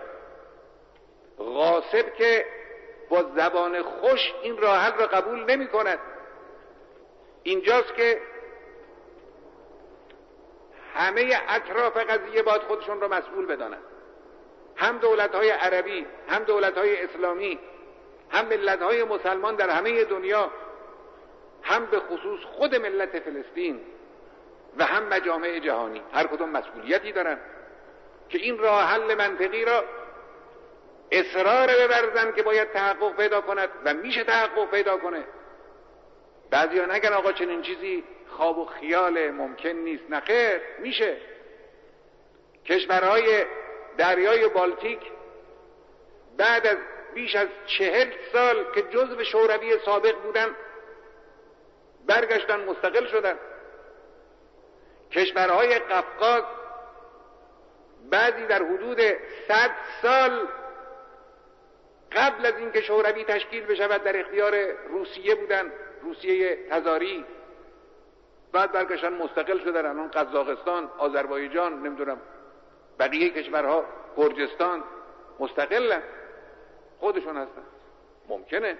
غاصب که با زبان خوش این راه حل را قبول نمی کند. اینجاست که همه اطراف قضیه باید خودشون را مسئول بدانند. هم دولت‌های عربی، هم دولت‌های اسلامی، هم ملت‌های مسلمان در همه دنیا، هم به خصوص خود ملت فلسطین و هم مجامع جهانی، هر کدوم مسئولیتی دارن که این راه حل منطقی را اصرار بورزن که باید تحقق پیدا کند و میشه تحقق پیدا کنه. بعضیا نگن آقا چنین چیزی خواب و خیال، ممکن نیست. نه خیر، میشه. کشورهای دریای بالتیک بعد از بیش از 40 سال که جزو شوروی سابق بودن برگشتن، مستقل شدن. کشورهای قفقاز بعضی در حدود 100 سال قبل از اینکه شوروی تشکیل بشود در اختیار روسیه بودن، روسیه تزاری. بعد برگشتن مستقل شدن. الان قزاقستان، آذربایجان، نمیدونم بقیه کشورها، گرجستان مستقلن، خودشون هستن. ممکنه.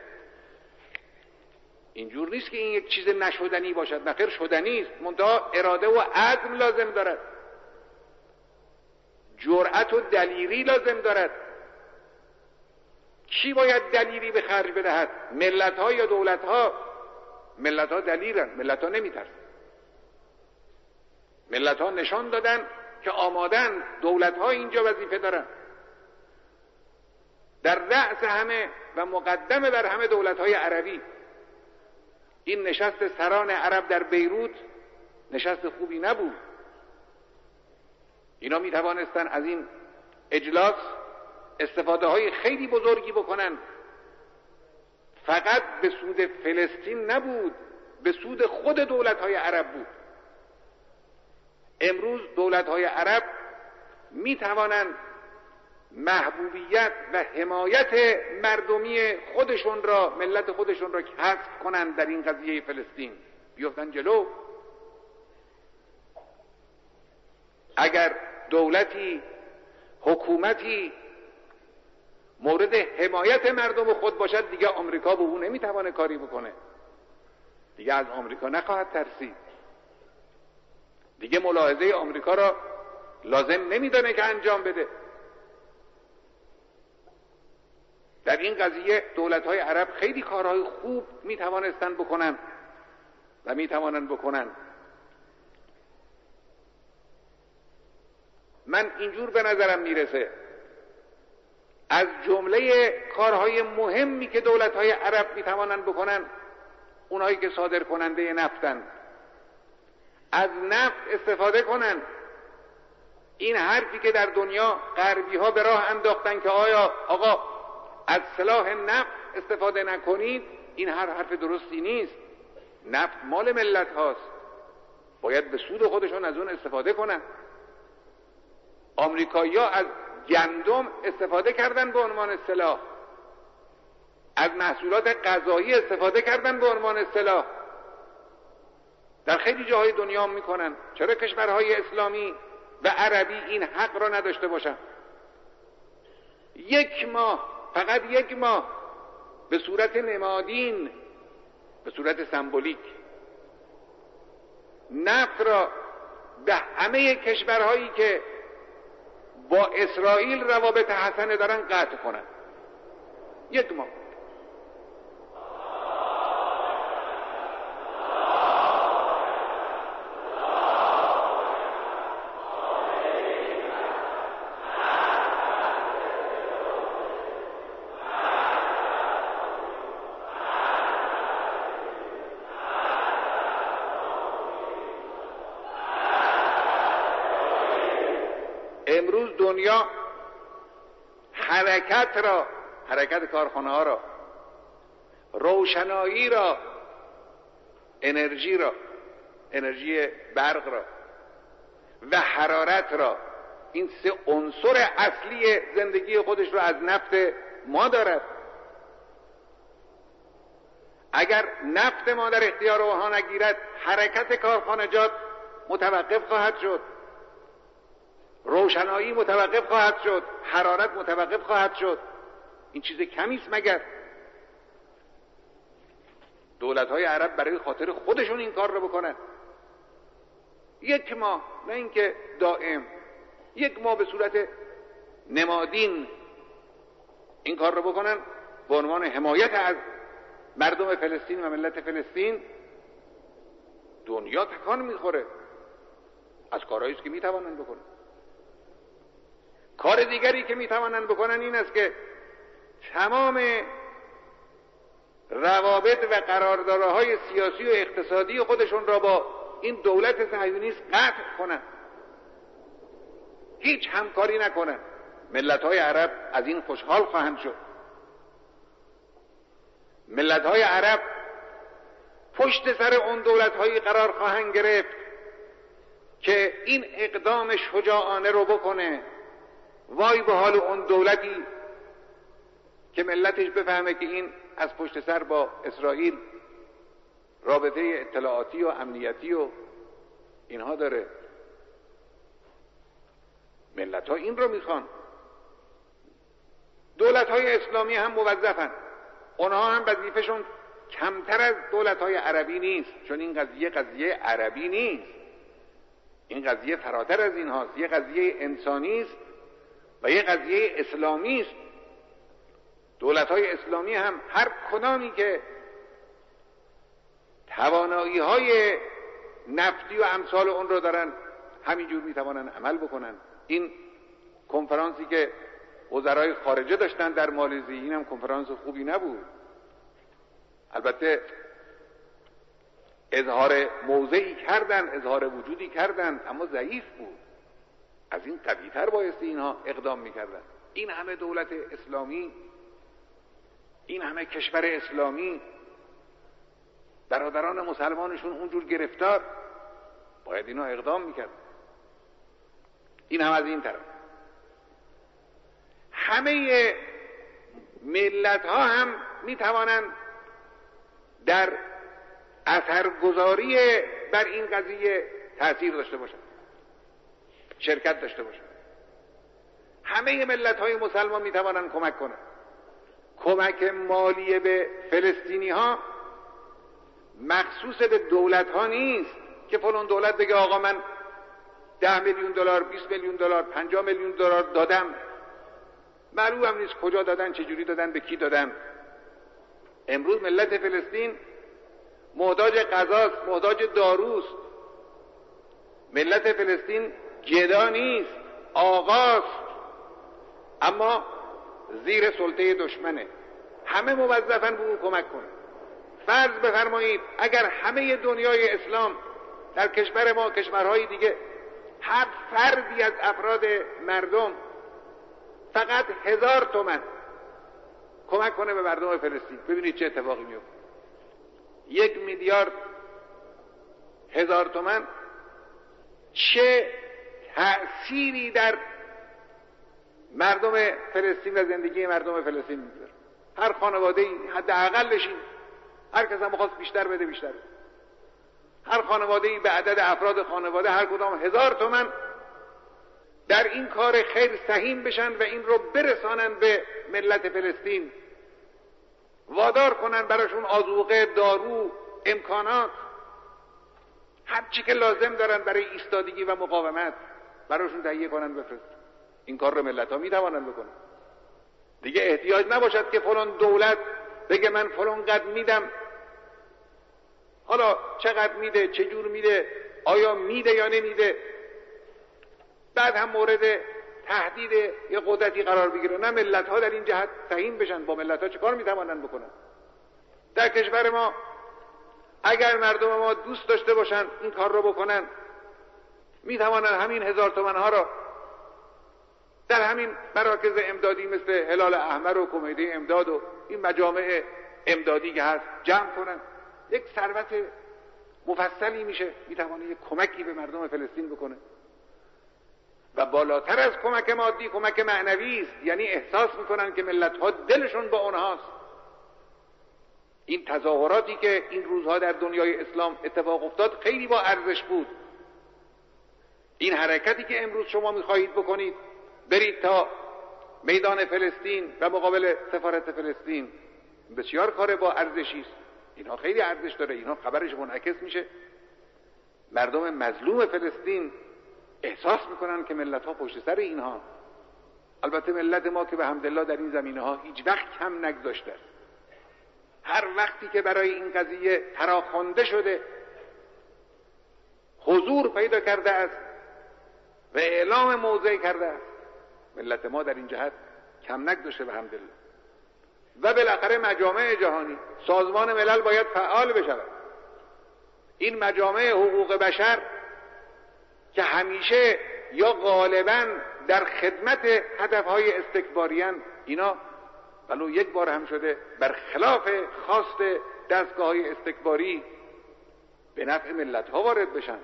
اینجور نیست که این یک چیز نشدنی باشد. نخیر، شدنی است، منتها اراده و عزم لازم دارد، جرأت و دلیری لازم دارد. کی باید دلیری به خرج بدهد؟ ملت‌ها یا دولت‌ها؟ ملت‌ها دلیرن، ملت‌ها نمی‌ترسن. ملت‌ها نشان دادن که آمادن، دولت‌ها اینجا وظیفه دارن. در رأس همه و مقدم بر همه دولت‌های عربی. این نشست سران عرب در بیروت نشست خوبی نبود. اینا می توانستن از این اجلاس استفاده های خیلی بزرگی بکنن. فقط به سود فلسطین نبود، به سود خود دولت های عرب بود. امروز دولت های عرب می توانند محبوبیت و حمایت مردمی خودشون را، ملت خودشون را کسب کنند در این قضیه فلسطین، بیفتن جلو. اگر دولتی، حکومتی مورد حمایت مردم خود باشد، دیگه آمریکا به اون نمیتوانه کاری بکنه. دیگه از آمریکا نخواهد ترسید. دیگه ملاحظه آمریکا را لازم نمیدانه که انجام بده. در این قضیه دولت‌های عرب خیلی کارهای خوب میتوانستن بکنن. و میتوانند بکنن. من اینجور به نظرم میرسه از جمله کارهای مهمی که دولت‌های عرب میتوانند بکنن، اونایی که صادر کننده نفتن، از نفت استفاده کنن. این حرفی که در دنیا غربی ها به راه انداختن که آقا از سلاح نفت استفاده نکنید، این حرف درستی نیست. نفت مال ملت هاست، باید به سود خودشون از اون استفاده کنن. آمریکایی ها از گندم استفاده کردن به عنوان سلاح، از محصولات غذایی استفاده کردن به عنوان سلاح. در خیلی جاهای دنیا میکنن. چرا کشورهای اسلامی و عربی این حق را نداشته باشن؟ یک ماه، فقط یک ماه، به صورت نمادین، به صورت سمبولیک، نفت را به همه کشورهایی که با اسرائیل روابط حسنه دارن قطع کنن. یک ماه. امروز دنیا حرکت کارخانه ها را، روشنایی را، انرژی برق را و حرارت را، این سه عنصر اصلی زندگی خودش را از نفت ما دارد. اگر نفت ما در اختیار آنها نگیرد، حرکت کارخانجات متوقف خواهد شد، روشنایی متوقف خواهد شد، حرارت متوقف خواهد شد. این چیز کمی است مگر؟ دولت‌های عرب برای خاطر خودشون این کار رو بکنن. یک ماه، نه اینکه دائم، یک ماه به صورت نمادین این کار رو بکنن به عنوان حمایت از مردم فلسطین و ملت فلسطین. دنیا تکان میخوره از کارهایی که میتوانند بکنن. کار دیگری که میتوانند بکنن این است که تمام روابط و قراردادهای سیاسی و اقتصادی خودشون را با این دولت صهیونیست قطع کنن، هیچ همکاری نکنن. ملت‌های عرب از این خوشحال خواهند شد. ملت‌های عرب پشت سر اون دولت‌هایی قرار خواهند گرفت که این اقدام شجاعانه رو بکنه. وای به حال اون دولتی که ملتش بفهمه که این از پشت سر با اسرائیل رابطه اطلاعاتی و امنیتی و اینها داره. ملت ها این رو میخوان. دولت های اسلامی هم موظفن، اونها هم وظیفه‌شون کمتر از دولت های عربی نیست، چون این قضیه عربی نیست، این قضیه فراتر از این هاست، یه قضیه انسانی است و یه قضیه اسلامی است. دولت‌های اسلامی هم هر کدامی که توانایی‌های نفتی و امثال اون رو دارن همینجور میتوانن عمل بکنن. این کنفرانسی که وزرای خارجه داشتن در مالزی، این هم کنفرانس خوبی نبود. البته اظهار موضعی کردن، اظهار وجودی کردن، اما ضعیف بود. از این قوی‌تر بایستی اینها اقدام میکردن. این همه دولت اسلامی، این همه کشور اسلامی، برادران مسلمانشون اونجور گرفتار، باید اینا اقدام میکرد. این هم از این طرف. همه ملت ها هم میتوانند در اثرگذاری بر این قضیه تأثیر داشته باشند، شرکت داشته باشند. همه ملت های مسلمان میتوانند کمک کنند. کمک مالی به فلسطینی ها مخصوص به دولت ها نیست که فلان دولت بگه آقا من 10 میلیون دلار، 20 میلیون دلار، 50 میلیون دلار دادم. معلوم هم نیست کجا دادن، چجوری دادن، به کی دادن. امروز ملت فلسطین محتاج غذاست، محتاج داروست. ملت فلسطین گدا نیست، آقاست، اما زیر سلطه دشمنه. همه موظفن به او کمک کنن. فرض بفرمایید اگر همه دنیای اسلام در کشور ما، کشورهای دیگه، هر فردی از افراد مردم فقط 1000 تومان کمک کنه به مردم فلسطین، ببینید چه اتفاقی میفته. 1 میلیارد 1000 تومان چه تأثیری در مردم فلسطین و زندگی مردم فلسطین میذاره. هر خانواده‌ای حداقلش این، هر کس هم بخواست بیشتر بده بیشتر بده. هر خانواده‌ای به عدد افراد خانواده هر کدام 1000 تومان در این کار خیر سهیم بشن و این رو برسانن به ملت فلسطین، وادار کنن براشون آذوقه، دارو، امکانات، هر چی که لازم دارن برای ایستادگی و مقاومت براشون تهیه کنن بفرستن. این کار رو ملت‌ها میتوانن بکنن. دیگه احتیاج نباشد که فلان دولت بگه من فلان قدر میدم، حالا چقدر میده، چجور میده، آیا میده یا نمیده، بعد هم مورد تهدید یه قدرتی قرار بگیره. نه، ملت‌ها در این جهت سهیم بشن. با ملت‌ها چه کار میتوانن بکنن؟ در کشور ما اگر مردم ما دوست داشته باشن این کار رو بکنن، میتوانن همین 1000 تومان ها را در همین مراکز امدادی مثل هلال احمر و کمیته امداد و این مجامع امدادی که هست جمع کنن. یک ثروت مفصلی میشه، میتوانه یک کمکی به مردم فلسطین بکنه. و بالاتر از کمک مادی کمک معنوی است، یعنی احساس میکنن که ملت‌ها دلشون با اونهاست. این تظاهراتی که این روزها در دنیای اسلام اتفاق افتاد خیلی با ارزش بود. این حرکتی که امروز شما میخواهید بکنید، برید تا میدان فلسطین و مقابل سفارت فلسطین، بسیار کار با ارزشی است. اینها خیلی ارزش داره. اینها خبرش منعکس میشه، مردم مظلوم فلسطین احساس میکنن که ملت‌ها پشت سر اینها. البته ملت ما که به حمدالله در این زمینه‌ها هیچ وقت کم نگذاشته است. هر وقتی که برای این قضیه فراخوانده شده، حضور پیدا کرده است و اعلام موضع کرده است، ملت ما در این جهت کم نگذاشته به حمدالله. و بالاخره مجامع جهانی، سازمان ملل باید فعال بشود. این مجامع حقوق بشر که همیشه یا غالباً در خدمت هدفهای استکباریان، اینا ولو یک بار هم شده برخلاف خواست دستگاه‌های استکباری به نفع ملت‌ها وارد بشن.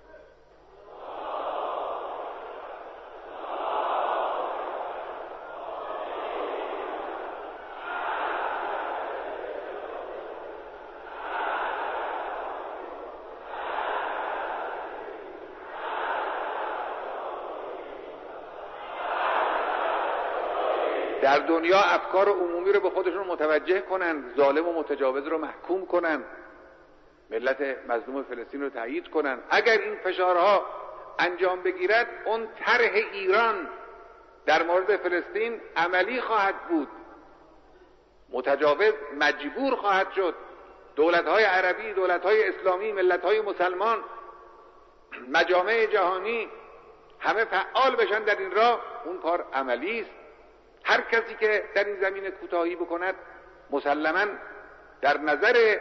در دنیا افکار عمومی رو به خودشون متوجه کنن، ظالم و متجاوز رو محکوم کنن، ملت مظلوم فلسطین رو تایید کنن. اگر این فشارها انجام بگیرد، اون طرح ایران در مورد فلسطین عملی خواهد بود. متجاوز مجبور خواهد شد. دولت‌های عربی، دولت‌های اسلامی، ملت‌های مسلمان، مجامع جهانی همه فعال بشن در این راه. اون کار عملی است. هر کسی که در این زمینه کوتاهی بکند، مسلماً در نظر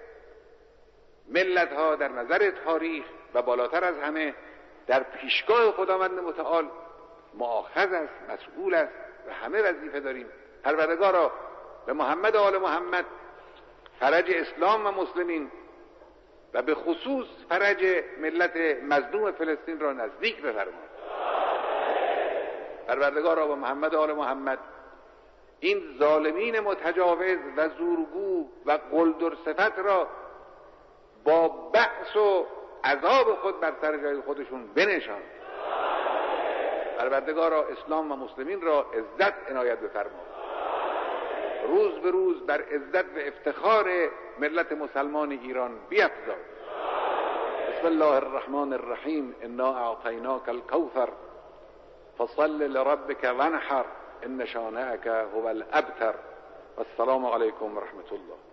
ملت‌ها، در نظر تاریخ و بالاتر از همه در پیشگاه خداوند متعال مؤاخذ است، مسئول است و همه وظیفه داریم. پروردگارا به محمد و آل محمد فرج اسلام و مسلمین و به خصوص فرج ملت مظلوم فلسطین را نزدیک بفرما. پروردگارا به محمد و آل محمد این ظالمین متجاوز و زورگو و قلدر صفت را با بأس و عذاب خود بر سر جای خودشون بنشان. پروردگارا اسلام و مسلمین را عزت عنایت بفرما. روز به روز بر عزت و افتخار ملت مسلمان ایران بیفزا. بسم الله الرحمن الرحیم. انا اعطیناک الکوثر فصل لربك وانحر ان شانئك هو الابتر. والسلام علیکم و رحمت الله.